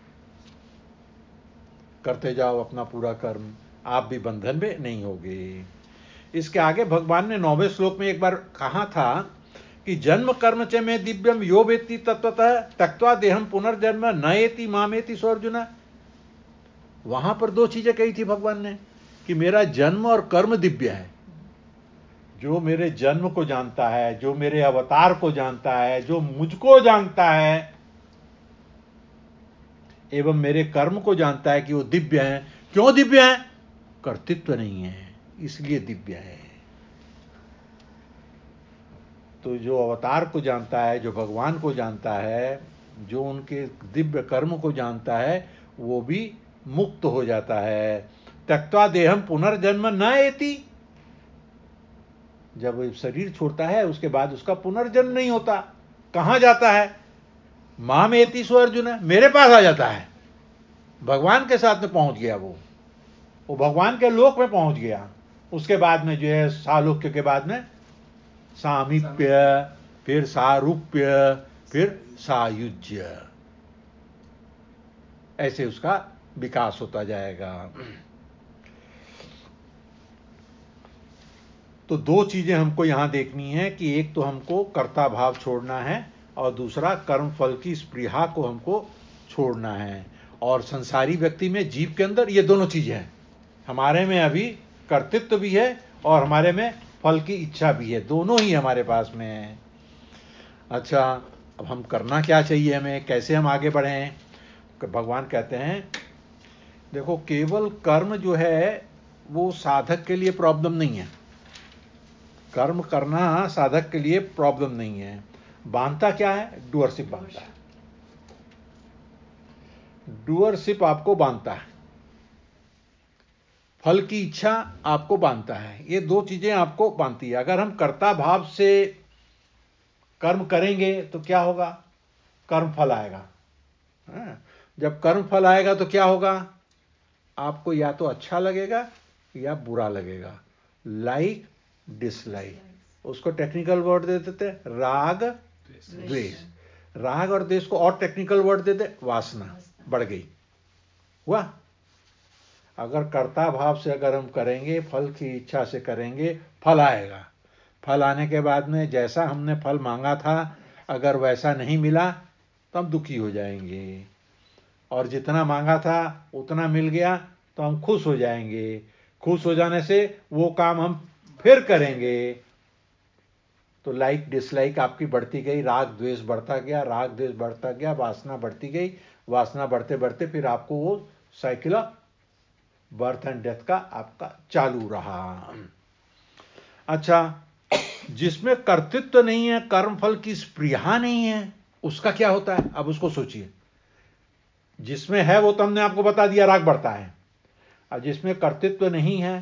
करते जाओ अपना पूरा कर्म, आप भी बंधन में नहीं होगे। इसके आगे भगवान ने नौवें श्लोक में एक बार कहा था कि जन्म कर्म च में दिव्यम यो वेत्ति तत्वतः त्यक्त्वा देहम पुनर्जन्म न एति मामेति सो अर्जुन। वहां पर दो चीजें कही थी भगवान ने कि मेरा जन्म और कर्म दिव्य है। जो मेरे जन्म को जानता है, जो मेरे अवतार को जानता है, जो मुझको जानता है एवं मेरे कर्म को जानता है कि वो दिव्य है। क्यों दिव्य है, कर्तृत्व नहीं है इसलिए दिव्य है। तो जो अवतार को जानता है, जो भगवान को जानता है, जो उनके दिव्य कर्म को जानता है, वो भी मुक्त हो जाता है। त्यक्त्वा देहम पुनर्जन्म न एति, जब शरीर छोड़ता है उसके बाद उसका पुनर्जन्म नहीं होता। कहां जाता है, माम एति सो अर्जुन, मेरे पास आ जाता है, भगवान के साथ में पहुंच गया। वो वो भगवान के लोक में पहुंच गया। उसके बाद में जो है सालोक्य के बाद में सामीप्य, फिर सारूप्य, फिर सायुज्य, ऐसे उसका विकास होता जाएगा। तो दो चीजें हमको यहां देखनी है कि एक तो हमको कर्ता भाव छोड़ना है और दूसरा कर्म फल की स्पृहा को हमको छोड़ना है। और संसारी व्यक्ति में, जीव के अंदर ये दोनों चीजें हैं। हमारे में अभी कर्तृत्व भी है और हमारे में फल की इच्छा भी है, दोनों ही हमारे पास में है। अच्छा, अब हम करना क्या चाहिए, हमें कैसे हम आगे बढ़ें। भगवान कहते हैं देखो, केवल कर्म जो है वो साधक के लिए प्रॉब्लम नहीं है। कर्म करना साधक के लिए प्रॉब्लम नहीं है। बांधता क्या है, डूअरशिप बांधता है। डूअरशिप आपको बांधता है, फल की इच्छा आपको बांधता है। ये दो चीजें आपको बांधती है। अगर हम कर्ता भाव से कर्म करेंगे तो क्या होगा, कर्म फल आएगा। जब कर्म फल आएगा तो क्या होगा, आपको या तो अच्छा लगेगा या बुरा लगेगा, लाइक डिसलाइक। उसको टेक्निकल वर्ड दे देते राग द्वेष। राग और द्वेष को और टेक्निकल वर्ड दे दे वासना, बढ़ गई। हुआ। अगर कर्ता भाव से अगर हम करेंगे, फल की इच्छा से करेंगे, फल आएगा। फल आने के बाद में जैसा हमने फल मांगा था अगर वैसा नहीं मिला तो हम दुखी हो जाएंगे, और जितना मांगा था उतना मिल गया तो हम खुश हो जाएंगे। खुश हो जाने से वो काम हम फिर करेंगे। तो लाइक डिसलाइक आपकी बढ़ती गई, राग द्वेष बढ़ता गया, राग द्वेष बढ़ता गया, वासना बढ़ती गई, वासना बढ़ते बढ़ते फिर आपको वो cycle of birth and death का आपका चालू रहा। अच्छा, जिसमें कर्तृत्व नहीं है, कर्म फल की स्पृहा नहीं है, उसका क्या होता है? अब उसको सोचिए। जिसमें है वो तो हमने आपको बता दिया, राग बढ़ता है। और जिसमें कर्तृत्व नहीं है,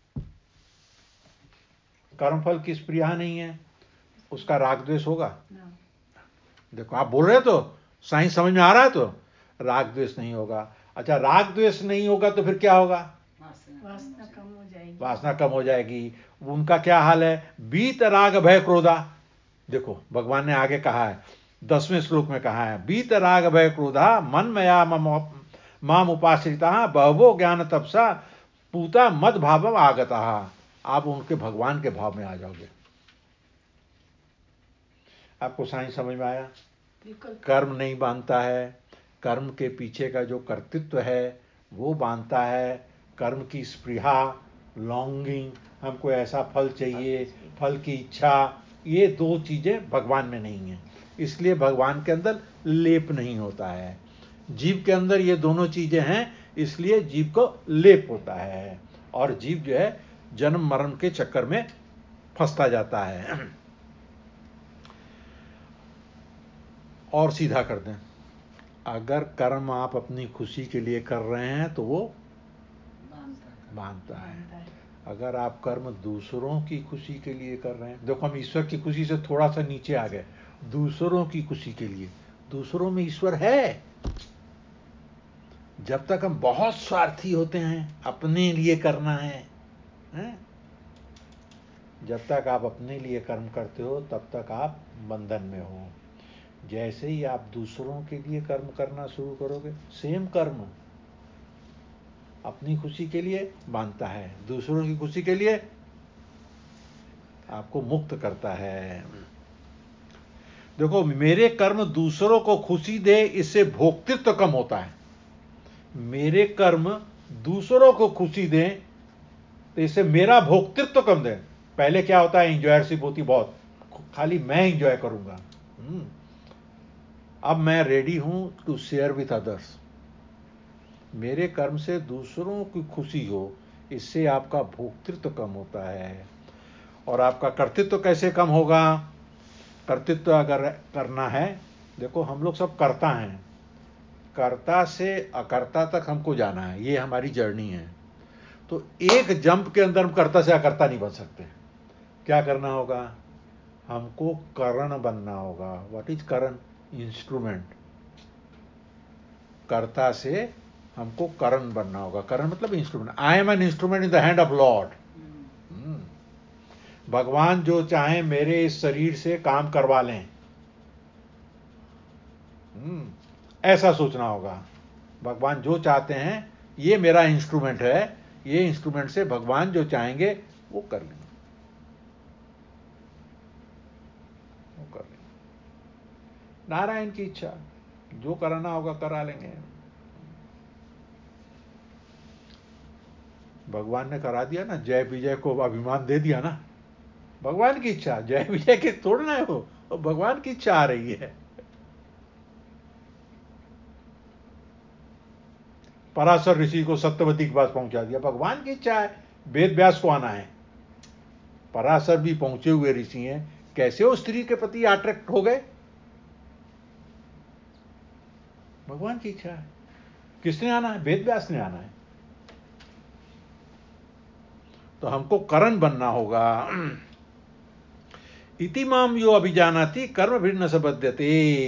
कर्मफल की स्पृहा नहीं है, उसका राग द्वेष होगा? देखो आप बोल रहे तो साइंस समझ में आ रहा है, तो राग द्वेष नहीं होगा। अच्छा, राग द्वेष नहीं होगा तो फिर क्या होगा? वासना कम हो जाएगी। वासना कम हो जाएगी। उनका क्या हाल है? बीत राग भय क्रोधा। देखो भगवान ने आगे कहा है, दसवें श्लोक में कहा है, बीत राग भय क्रोधा मन मया माम उपाश्रिता बहवो ज्ञान तपसा पूता मद भाव आगता। आप उनके भगवान के भाव में आ जाओगे। आपको साइंस समझ में आया? कर्म नहीं बांधता है, कर्म के पीछे का जो कर्तृत्व है वो बांधता है। कर्म की स्पृहा, लॉन्गिंग, हमको ऐसा फल चाहिए, फल की इच्छा, ये दो चीजें भगवान में नहीं है। इसलिए भगवान के अंदर लेप नहीं होता है। जीव के अंदर ये दोनों चीजें हैं, इसलिए जीव को लेप होता है, और जीव जो है जन्म मरण के चक्कर में फंसता जाता है। और सीधा कर दें, अगर कर्म आप अपनी खुशी के लिए कर रहे हैं तो वो बांधता है। अगर आप कर्म दूसरों की खुशी के लिए कर रहे हैं, देखो हम ईश्वर की खुशी से थोड़ा सा नीचे आ गए, दूसरों की खुशी के लिए। दूसरों में ईश्वर है। जब तक हम बहुत स्वार्थी होते हैं, अपने लिए करना है, है? जब तक आप अपने लिए कर्म करते हो तब तक आप बंधन में हो। जैसे ही आप दूसरों के लिए कर्म करना शुरू करोगे, सेम कर्म अपनी खुशी के लिए बांधता है, दूसरों की खुशी के लिए आपको मुक्त करता है। देखो, मेरे कर्म दूसरों को खुशी दे, इससे भोक्तृत्व कम होता है। मेरे कर्म दूसरों को खुशी दे तो इससे मेरा भोक्तृत्व कम दे। पहले क्या होता है, एंजॉयरशिप होती बहुत, खाली मैं एंजॉय करूंगा। अब मैं रेडी हूं टू शेयर विथ अदर्स। मेरे कर्म से दूसरों की खुशी हो, इससे आपका भोक्तृत्व कम होता है। और आपका कर्तृत्व कैसे कम होगा? कर्तृत्व अगर करना है, देखो हम लोग सब कर्ता हैं, कर्ता से अकर्ता तक हमको जाना है, ये हमारी जर्नी है। तो एक जंप के अंदर हम कर्ता से अकर्ता नहीं बन सकते। क्या करना होगा? हमको करण बनना होगा। व्हाट इज करण? इंस्ट्रूमेंट। कर्ता से हमको करण बनना होगा। करण मतलब instrument. I am an instrument in the hand of lord. भगवान जो चाहे मेरे इस शरीर से काम करवा लें, ऐसा सोचना होगा। भगवान जो चाहते हैं, ये मेरा इंस्ट्रूमेंट है, ये इंस्ट्रूमेंट से भगवान जो चाहेंगे वो कर लेंगे, वो कर लेंगे। नारायण की इच्छा, जो कराना होगा करा लेंगे। भगवान ने करा दिया ना, जय विजय को अभिमान दे दिया ना। भगवान की इच्छा, जय विजय के तोड़ना है, वो वो भगवान की इच्छा आ रही है। पराशर ऋषि को सत्यवती के पास पहुंचा दिया, भगवान की इच्छा है। वेद व्यास को आना है। पराशर भी पहुंचे हुए ऋषि हैं, कैसे वो स्त्री के प्रति अट्रैक्ट हो गए? भगवान की इच्छा है। किसने आना है? वेद व्यास ने आना है। तो हमको करण बनना होगा। इति माम यो अभिजानाति कर्म भिन्न स बध्यते।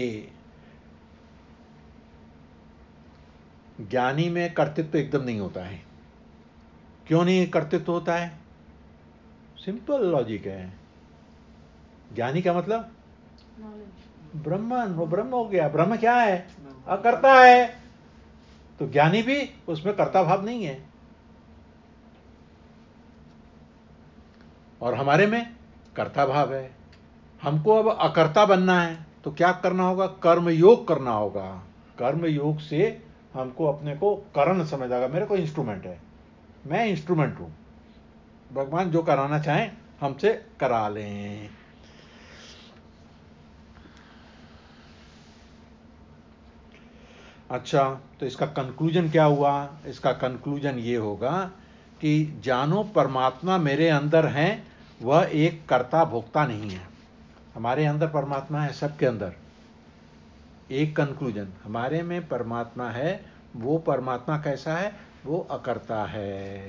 ज्ञानी में कर्तृत्व एकदम नहीं होता है। क्यों नहीं कर्तृत्व होता है? सिंपल लॉजिक है। ज्ञानी का मतलब नॉलेज। ब्रह्मन, वो ब्रह्म हो गया। ब्रह्म क्या है? अकर्ता है। तो ज्ञानी भी, उसमें कर्ता भाव नहीं है। और हमारे में कर्ता भाव है। हमको अब अकर्ता बनना है तो क्या करना होगा? कर्म योग करना होगा। कर्म योग से हमको अपने को करण समझ आएगा। मेरे को इंस्ट्रूमेंट है, मैं इंस्ट्रूमेंट हूं। भगवान जो कराना चाहें हमसे करा लें। अच्छा, तो इसका कंक्लूजन क्या हुआ? इसका कंक्लूजन ये होगा कि जानो परमात्मा मेरे अंदर है, वह एक कर्ता भोक्ता नहीं है। हमारे अंदर परमात्मा है, सबके अंदर। एक कंक्लूजन, हमारे में परमात्मा है। वो परमात्मा कैसा है? वो अकर्ता है।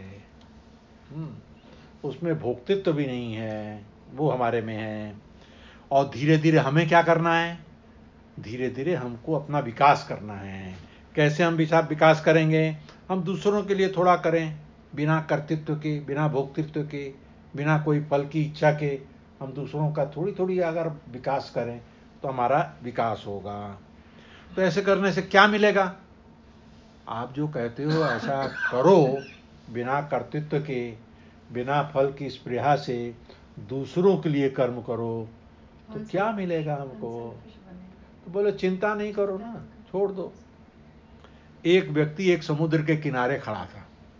उसमें भोक्तित्व भी नहीं है, वो हमारे में है। और धीरे धीरे हमें क्या करना है? धीरे धीरे हमको अपना विकास करना है। कैसे हम विकास करेंगे? हम दूसरों के लिए थोड़ा करें, बिना कर्तृत्व के, बिना भोक्तृत्व के, बिना कोई फल की इच्छा के। हम दूसरों का थोड़ी थोड़ी अगर विकास करें तो हमारा विकास होगा। तो ऐसे करने से क्या मिलेगा? आप जो कहते हो ऐसा करो, बिना कर्तृत्व के, बिना फल की स्पृहा से दूसरों के लिए कर्म करो, तो क्या मिलेगा हमको? तो बोले चिंता नहीं करो ना, छोड़ दो। एक व्यक्ति एक समुद्र के किनारे खड़ा था।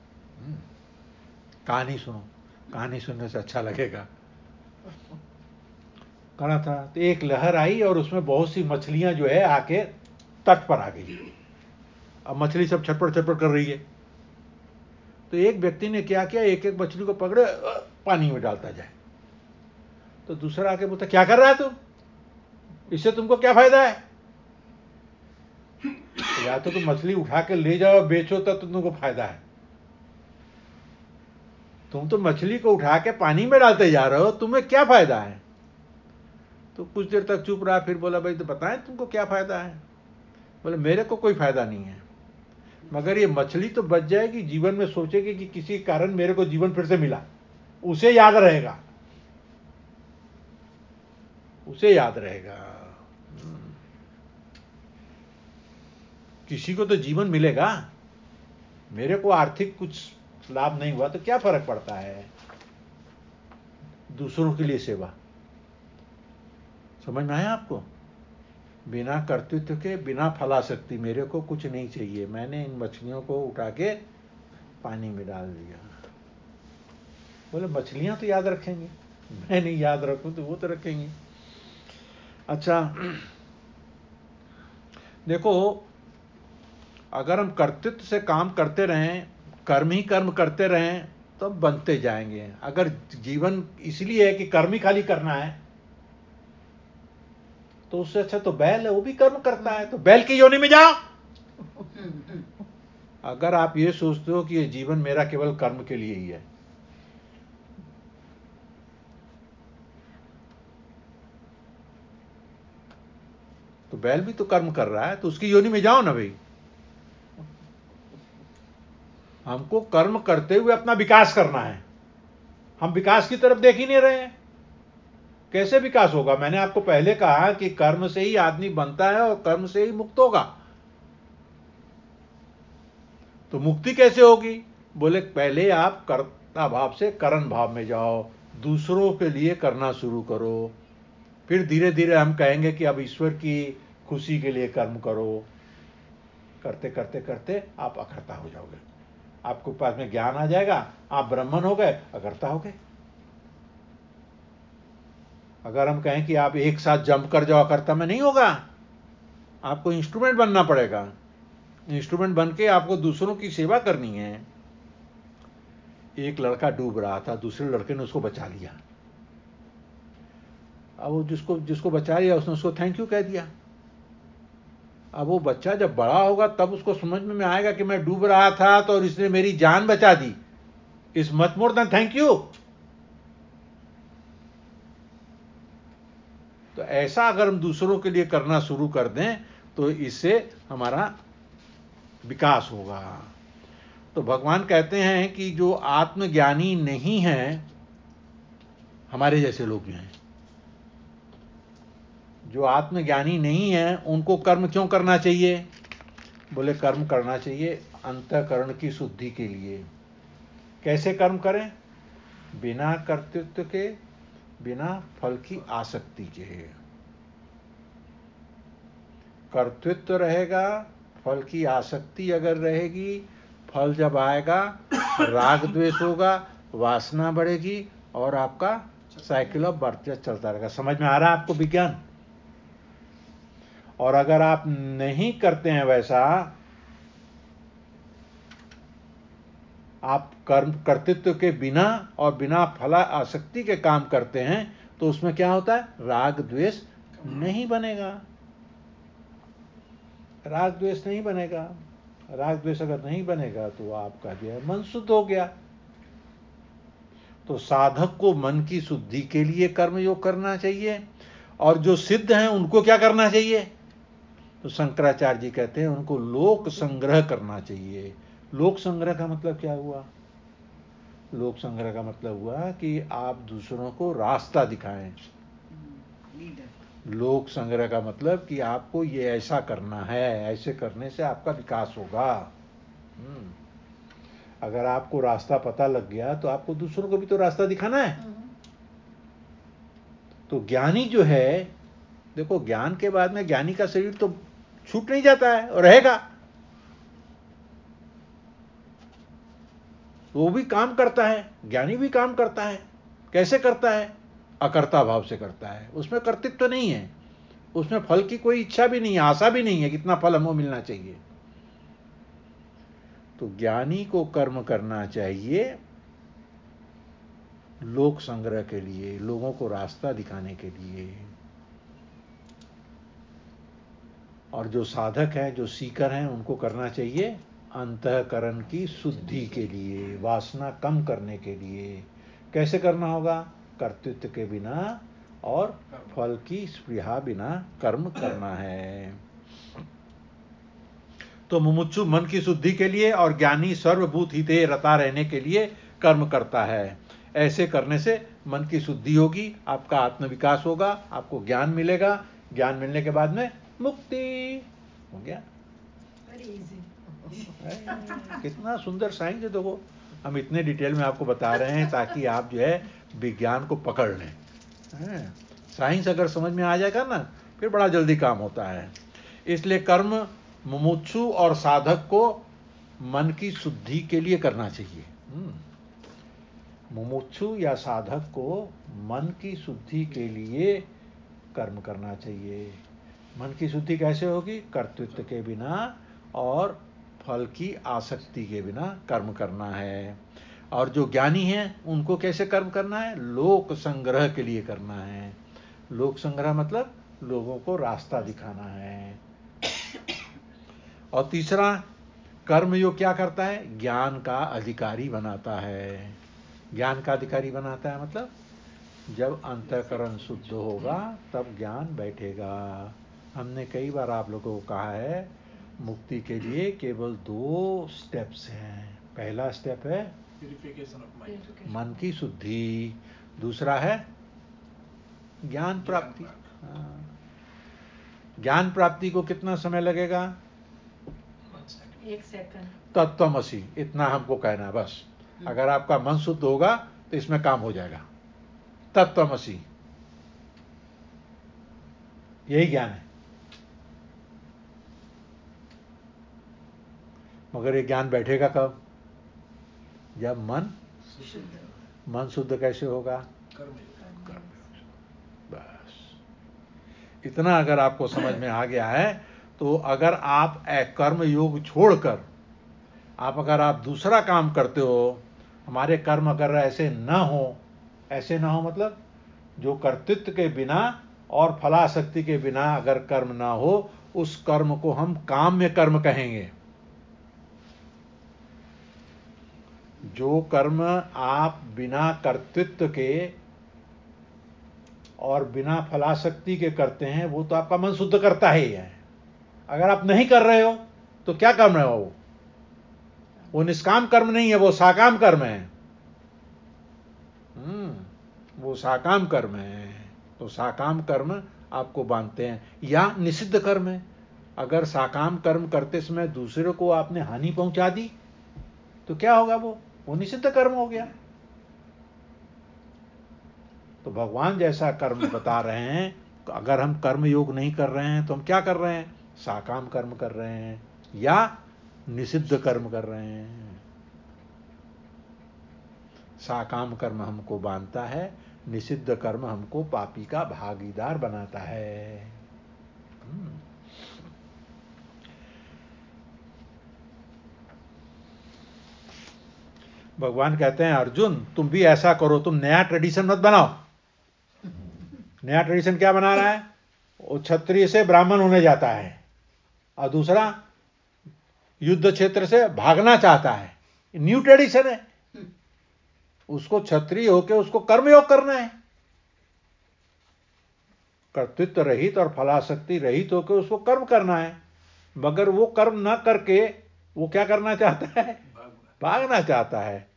कहानी सुनो, कहानी सुनने से अच्छा लगेगा। खड़ा था तो एक लहर आई और उसमें बहुत सी मछलियां जो है आके तट पर आ गई। अब मछली सब छटपट छटपट कर रही है। तो एक व्यक्ति ने क्या किया, एक एक मछली को पकड़े पानी में डालता जाए। तो दूसरा आके बोलता, क्या कर रहा है तू? इससे तुमको क्या फायदा है? या तो तुम मछली उठा के ले जाओ बेचो तब तो तुमको फायदा है। तुम तो मछली को उठा के पानी में डालते जा रहे हो, तुम्हें क्या फायदा है? तो कुछ देर तक चुप रहा, फिर बोला, भाई तो बताएं तुमको क्या फायदा है? बोले मेरे को कोई फायदा नहीं है, मगर ये मछली तो बच जाएगी, जीवन में सोचेगी कि किसी कारण मेरे को जीवन फिर से मिला, उसे याद रहेगा, उसे याद रहेगा। किसी को तो जीवन मिलेगा, मेरे को आर्थिक कुछ लाभ नहीं हुआ तो क्या फर्क पड़ता है? दूसरों के लिए सेवा, समझ में आया आपको? बिना कर्तृत्व के, बिना फलाशक्ति, मेरे को कुछ नहीं चाहिए, मैंने इन मछलियों को उठा के पानी में डाल दिया। बोले मछलियां तो याद रखेंगी, मैं नहीं याद रखूं तो वो तो रखेंगी। अच्छा देखो, अगर हम कर्तृत्व से काम करते रहें, कर्म ही कर्म करते रहें तो बनते जाएंगे। अगर जीवन इसलिए है कि कर्म ही खाली करना है तो उससे अच्छा तो बैल है, वो भी कर्म करता है, तो बैल की योनि में जाओ। अगर आप ये सोचते हो कि ये जीवन मेरा केवल कर्म के लिए ही है, तो बैल भी तो कर्म कर रहा है, तो उसकी योनि में जाओ ना भाई। हमको कर्म करते हुए अपना विकास करना है, हम विकास की तरफ देख ही नहीं रहे हैं। कैसे विकास होगा? मैंने आपको पहले कहा कि कर्म से ही आदमी बनता है और कर्म से ही मुक्त होगा। तो मुक्ति कैसे होगी? बोले पहले आप कर्ता भाव से करण भाव में जाओ, दूसरों के लिए करना शुरू करो, फिर धीरे धीरे हम कहेंगे कि अब ईश्वर की खुशी के लिए कर्म करो। करते करते करते आप अकर्ता हो जाओगे, आपके पास में ज्ञान आ जाएगा, आप ब्राह्मण हो गए, अकर्ता हो गए। अगर हम कहें कि आप एक साथ जंप कर जाओ, अकर्ता में नहीं होगा, आपको इंस्ट्रूमेंट बनना पड़ेगा। इंस्ट्रूमेंट बन के आपको दूसरों की सेवा करनी है। एक लड़का डूब रहा था, दूसरे लड़के ने उसको बचा लिया। अब वो जिसको जिसको बचा लिया उसने उसको थैंक यू कह दिया। अब वो बच्चा जब बड़ा होगा तब उसको समझ में आएगा कि मैं डूब रहा था तो और इसने मेरी जान बचा दी, is much more than thank you. तो ऐसा अगर हम दूसरों के लिए करना शुरू कर दें तो इससे हमारा विकास होगा। तो भगवान कहते हैं कि जो आत्मज्ञानी नहीं है, हमारे जैसे लोग जो हैं, जो आत्मज्ञानी नहीं है उनको कर्म क्यों करना चाहिए? बोले कर्म करना चाहिए अंतःकरण की शुद्धि के लिए। कैसे कर्म करें? बिना कर्तृत्व के, बिना फल की आसक्ति के। कर्तृत्व रहेगा, फल की आसक्ति अगर रहेगी, फल जब आएगा राग द्वेष होगा, वासना बढ़ेगी और आपका साइकिल ऑफ बर्थ चलता रहेगा। समझ में आ रहा है आपको विज्ञान? और अगर आप नहीं करते हैं वैसा, आप कर्म कर्तृत्व के बिना और बिना फला आसक्ति के काम करते हैं, तो उसमें क्या होता है? राग द्वेष नहीं बनेगा। राग द्वेष नहीं बनेगा। राग द्वेष अगर नहीं बनेगा तो आपका जो है मन शुद्ध हो गया। तो साधक को मन की शुद्धि के लिए कर्मयोग करना चाहिए। और जो सिद्ध हैं उनको क्या करना चाहिए? तो शंकराचार्य जी कहते हैं उनको लोक संग्रह करना चाहिए। लोक संग्रह का मतलब क्या हुआ? लोक संग्रह का मतलब हुआ कि आप दूसरों को रास्ता दिखाएं। लोक संग्रह का मतलब कि आपको ये ऐसा करना है, ऐसे करने से आपका विकास होगा। अगर आपको रास्ता पता लग गया तो आपको दूसरों को भी तो रास्ता दिखाना है। तो ज्ञानी जो है, देखो ज्ञान के बाद में ज्ञानी का शरीर तो छूट नहीं जाता है और रहेगा, वो भी काम करता है, ज्ञानी भी काम करता है। कैसे करता है? अकर्ता भाव से करता है। उसमें कर्तृत्व तो नहीं है, उसमें फल की कोई इच्छा भी नहीं है, आशा भी नहीं है कितना फल हमको मिलना चाहिए। तो ज्ञानी को कर्म करना चाहिए लोक संग्रह के लिए, लोगों को रास्ता दिखाने के लिए। और जो साधक हैं, जो सीकर हैं, उनको करना चाहिए अंतःकरण की शुद्धि के लिए, वासना कम करने के लिए। कैसे करना होगा? कर्तृत्व के बिना और फल की स्पृहा बिना कर्म करना है। तो मुमुक्षु मन की शुद्धि के लिए और ज्ञानी सर्वभूत हिते रता रहने के लिए कर्म करता है। ऐसे करने से मन की शुद्धि होगी, आपका आत्मविकास होगा, आपको ज्ञान मिलेगा। ज्ञान मिलने के बाद में मुक्ति हो गया। कितना सुंदर साइंस है। देखो हम इतने डिटेल में आपको बता रहे हैं ताकि आप जो है विज्ञान को पकड़ लें। साइंस अगर समझ में आ जाएगा ना, फिर बड़ा जल्दी काम होता है। इसलिए कर्म मुमुक्षु और साधक को मन की शुद्धि के लिए करना चाहिए। मुमुक्षु या साधक को मन की शुद्धि के लिए कर्म करना चाहिए। मन की शुद्धि कैसे होगी? कर्तृत्व के बिना और फल की आसक्ति के बिना कर्म करना है। और जो ज्ञानी हैं उनको कैसे कर्म करना है? लोक संग्रह के लिए करना है। लोक संग्रह मतलब लोगों को रास्ता दिखाना है। और तीसरा, कर्मयोग क्या करता है? ज्ञान का अधिकारी बनाता है। ज्ञान का अधिकारी बनाता है मतलब जब अंतःकरण शुद्ध होगा तब ज्ञान बैठेगा। हमने कई बार आप लोगों को कहा है मुक्ति के लिए केवल दो स्टेप्स हैं। पहला स्टेप है प्यूरिफिकेशन ऑफ माइंड, मन की शुद्धि। दूसरा है ज्ञान प्राप्ति। ज्ञान प्राप्ति को कितना समय लगेगा? एक सेकंड। तत्त्वमसि इतना हमको कहना बस। अगर आपका मन शुद्ध होगा तो इसमें काम हो जाएगा। तत्त्वमसि यही ज्ञान है। मगर ये ज्ञान बैठेगा कब? जब मन शुद्ध। मन शुद्ध कैसे होगा? कर्म। बस इतना अगर आपको समझ में आ गया है तो अगर आप कर्म योग छोड़कर आप अगर आप दूसरा काम करते हो, हमारे कर्म अगर ऐसे न हो, ऐसे ना हो मतलब जो कर्तृत्व के बिना और फलाशक्ति के बिना अगर कर्म ना हो, उस कर्म को हम काम्य कर्म कहेंगे। जो कर्म आप बिना कर्तृत्व के और बिना फलाशक्ति के करते हैं वो तो आपका मन शुद्ध करता ही है। अगर आप नहीं कर रहे हो तो क्या कर्म है वो? वो निष्काम कर्म नहीं है, वो साकाम कर्म है। हम्म वो साकाम कर्म है। तो साकाम कर्म आपको बांधते हैं, या निषिद्ध कर्म है। अगर साकाम कर्म करते समय दूसरे को आपने हानि पहुंचा दी तो क्या होगा, वो वो निषिद्ध कर्म हो गया। तो भगवान जैसा कर्म बता रहे हैं, अगर हम कर्म योग नहीं कर रहे हैं तो हम क्या कर रहे हैं, साकाम कर्म कर रहे हैं या निषिद्ध कर्म कर रहे हैं। साकाम कर्म हमको बांधता है, निषिद्ध कर्म हमको पापी का भागीदार बनाता है। भगवान कहते हैं अर्जुन तुम भी ऐसा करो, तुम नया ट्रेडिशन मत बनाओ। नया ट्रेडिशन क्या बना रहा है, वो क्षत्रिय से ब्राह्मण होने जाता है और दूसरा युद्ध क्षेत्र से भागना चाहता है। न्यू ट्रेडिशन है, उसको क्षत्रिय होकर उसको कर्मयोग करना है, कर्तृत्व रहित और फलाशक्ति रहित होकर उसको कर्म करना है। मगर वो कर्म न करके वो क्या करना चाहता है, भागना चाहता है,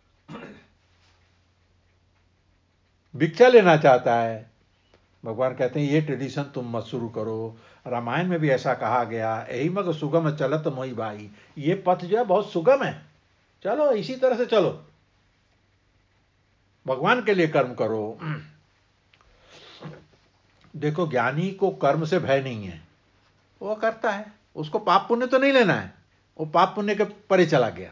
भिक्षा लेना चाहता है। भगवान कहते हैं ये ट्रेडिशन तुम मत शुरू करो। रामायण में भी ऐसा कहा गया, यही मग सुगम चलत मोहि भाई, ये पथ जो है बहुत सुगम है, चलो इसी तरह से चलो, भगवान के लिए कर्म करो। देखो ज्ञानी को कर्म से भय नहीं है, वो करता है, उसको पाप पुण्य तो नहीं लेना है, वो पाप पुण्य के परे चला गया,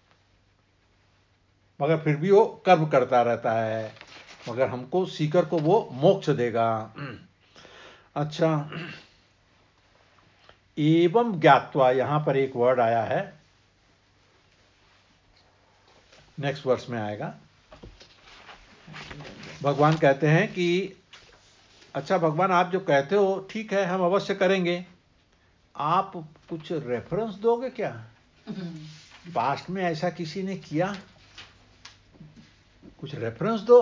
मगर फिर भी वो कर्म करता रहता है, मगर हमको सीकर को वो मोक्ष देगा। अच्छा, एवं ज्ञात्वा, यहां पर एक वर्ड आया है, नेक्स्ट वर्स में आएगा। भगवान कहते हैं कि अच्छा भगवान आप जो कहते हो ठीक है, हम अवश्य करेंगे, आप कुछ रेफरेंस दोगे क्या, पास्ट में ऐसा किसी ने किया, कुछ रेफरेंस दो।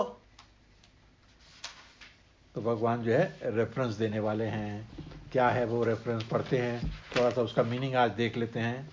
तो भगवान जो है रेफरेंस देने वाले हैं। क्या है वो रेफरेंस, पढ़ते हैं थोड़ा सा, उसका मीनिंग आज देख लेते हैं।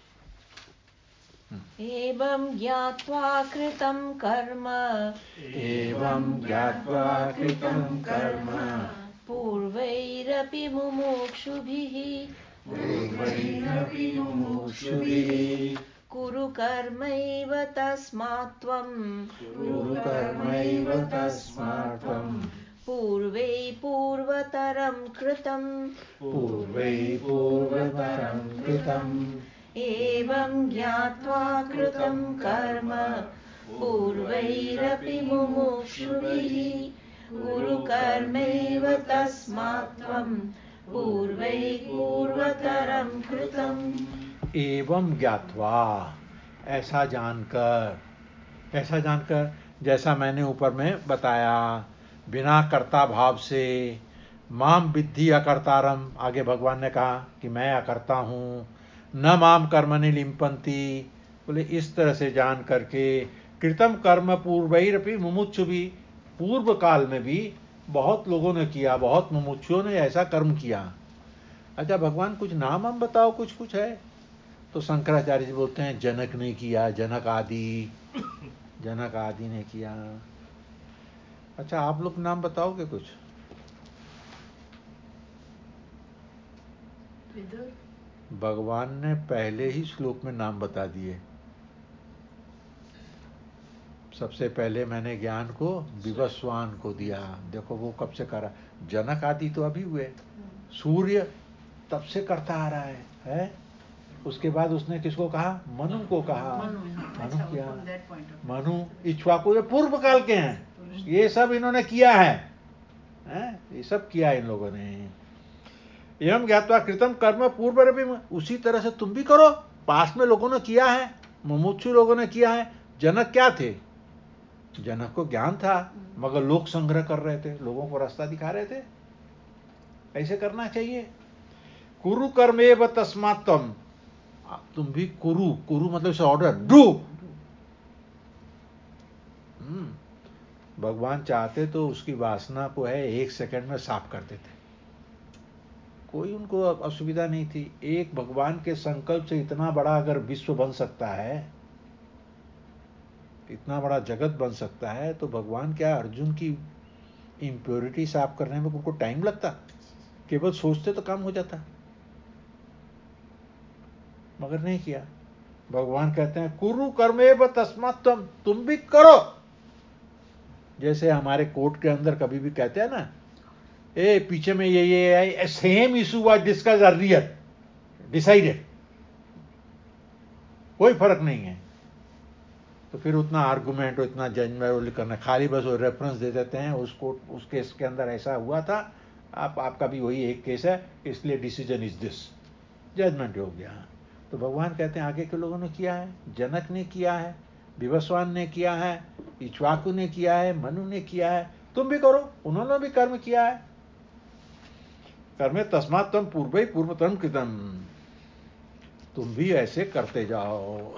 एवं ज्ञात्वा कृतं कर्म, एवं ज्ञात्वा कृतं कर्म, पूर्वैरपि मुमुक्षुभिः, पूर्वैरपि मुमुक्षुभिः, कुरु कर्मैव तस्मात् त्वं, कुरु कर्मैव तस्मात् त्वं, पूर्वै पूर्वतरं कृतं, पूर्वै पूर्वतरं कृतं, एवं ज्ञात्वा कृतं कर्म, पूर्वैरपि मुमुक्षुभिः, कुरु कर्मैव तस्मात् त्वं, पूर्वै पूर्वतरं कृतम्। एवं ज्ञात्वा, ऐसा जानकर, ऐसा जानकर, जैसा मैंने ऊपर में बताया, बिना कर्ता भाव से, माम विद्धि अकर्तारम, आगे भगवान ने कहा कि मैं अकर्ता हूँ, न माम कर्मणि लिम्पन्ति, बोले इस तरह से जान करके, कृतम कर्म पूर्वैरपि मुमुक्षुभिः, पूर्व काल में भी बहुत लोगों ने किया, बहुत मुमुक्षुओं ने ऐसा कर्म किया। अच्छा भगवान कुछ नाम हम बताओ, कुछ कुछ है, तो शंकराचार्य जी बोलते हैं जनक ने किया, जनक आदि, जनक आदि ने किया। अच्छा आप लोग नाम बताओगे कुछ, भगवान ने पहले ही श्लोक में नाम बता दिए। सबसे पहले मैंने ज्ञान को विवस्वान को दिया, देखो वो कब से करा, जनक आदि तो अभी हुए, सूर्य तब से करता आ रहा है, है? उसके बाद उसने किसको कहा, मनु को कहा, मनु किया, मनु इक्ष्वाकु, ये पूर्व काल के हैं, ये सब इन्होंने किया है, है? ये सब किया इन लोगों ने। एवं ज्ञात्वा कृतम कर्म पूर्वरपि, उसी तरह से तुम भी करो, पास में लोगों ने किया है, मुमुक्षु लोगों ने किया है। जनक क्या थे, जनक को ज्ञान था, मगर लोग संग्रह कर रहे थे, लोगों को रास्ता दिखा रहे थे, ऐसे करना चाहिए। कुरु कर्मेव तस्मात् त्वं, तुम भी कुरु, कुरु मतलब से ऑर्डर, डू। भगवान चाहते तो उसकी वासना को है एक सेकंड में साफ कर देते, कोई उनको असुविधा नहीं थी। एक भगवान के संकल्प से इतना बड़ा अगर विश्व बन सकता है, इतना बड़ा जगत बन सकता है, तो भगवान क्या अर्जुन की इम्प्योरिटी साफ करने में तुमको टाइम लगता, केवल सोचते तो काम हो जाता, मगर नहीं किया। भगवान कहते हैं कुरु कर्मेव तस्मात् त्वं, तुम भी करो। जैसे हमारे कोर्ट के अंदर कभी भी कहते हैं ना, ए पीछे में ये ये है, same issue was discussed earlier, decided, कोई फर्क नहीं है। तो फिर उतना आर्गुमेंट और इतना जजमेंट करना, खाली बस वो रेफरेंस दे देते हैं, उसको उस केस के अंदर ऐसा हुआ था, आप आपका भी वही एक केस है, इसलिए डिसीजन इज दिस, जजमेंट हो गया। तो भगवान कहते हैं आगे के लोगों ने किया है, जनक ने किया है, विवस्वान ने किया है, इक्ष्वाकु ने किया है, मनु ने किया है, तुम भी करो, उन्होंने भी कर्म किया है। कर्मे तस्मात् त्वं पूर्वै पूर्वतरं कृतं, तुम भी ऐसे करते जाओ।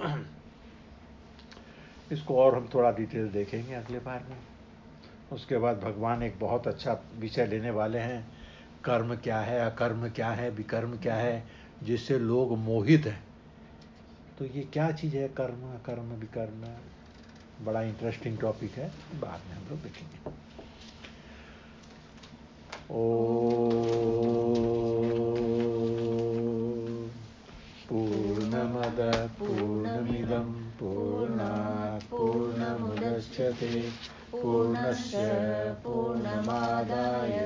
इसको और हम थोड़ा डिटेल देखेंगे अगले बार में। उसके बाद भगवान एक बहुत अच्छा विषय लेने वाले हैं, कर्म क्या है, अकर्म क्या है, विकर्म क्या है, जिससे लोग मोहित हैं। तो ये क्या चीज़ है कर्म, अकर्म, विकर्म, बड़ा इंटरेस्टिंग टॉपिक है, बाद में हम लोग देखेंगे। ओ पूर्णमदः पूर्णमिदं पूर्णात् पूर्णमुदच्यते पूर्णस्य पूर्णमादाय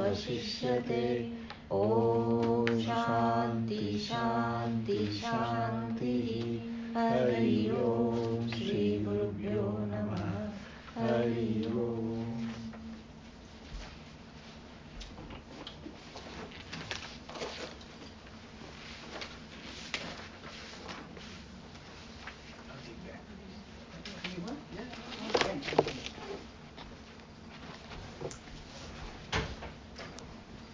पूर्णमेवावशिष्यते। ॐ शान्ति शान्ति शान्ति।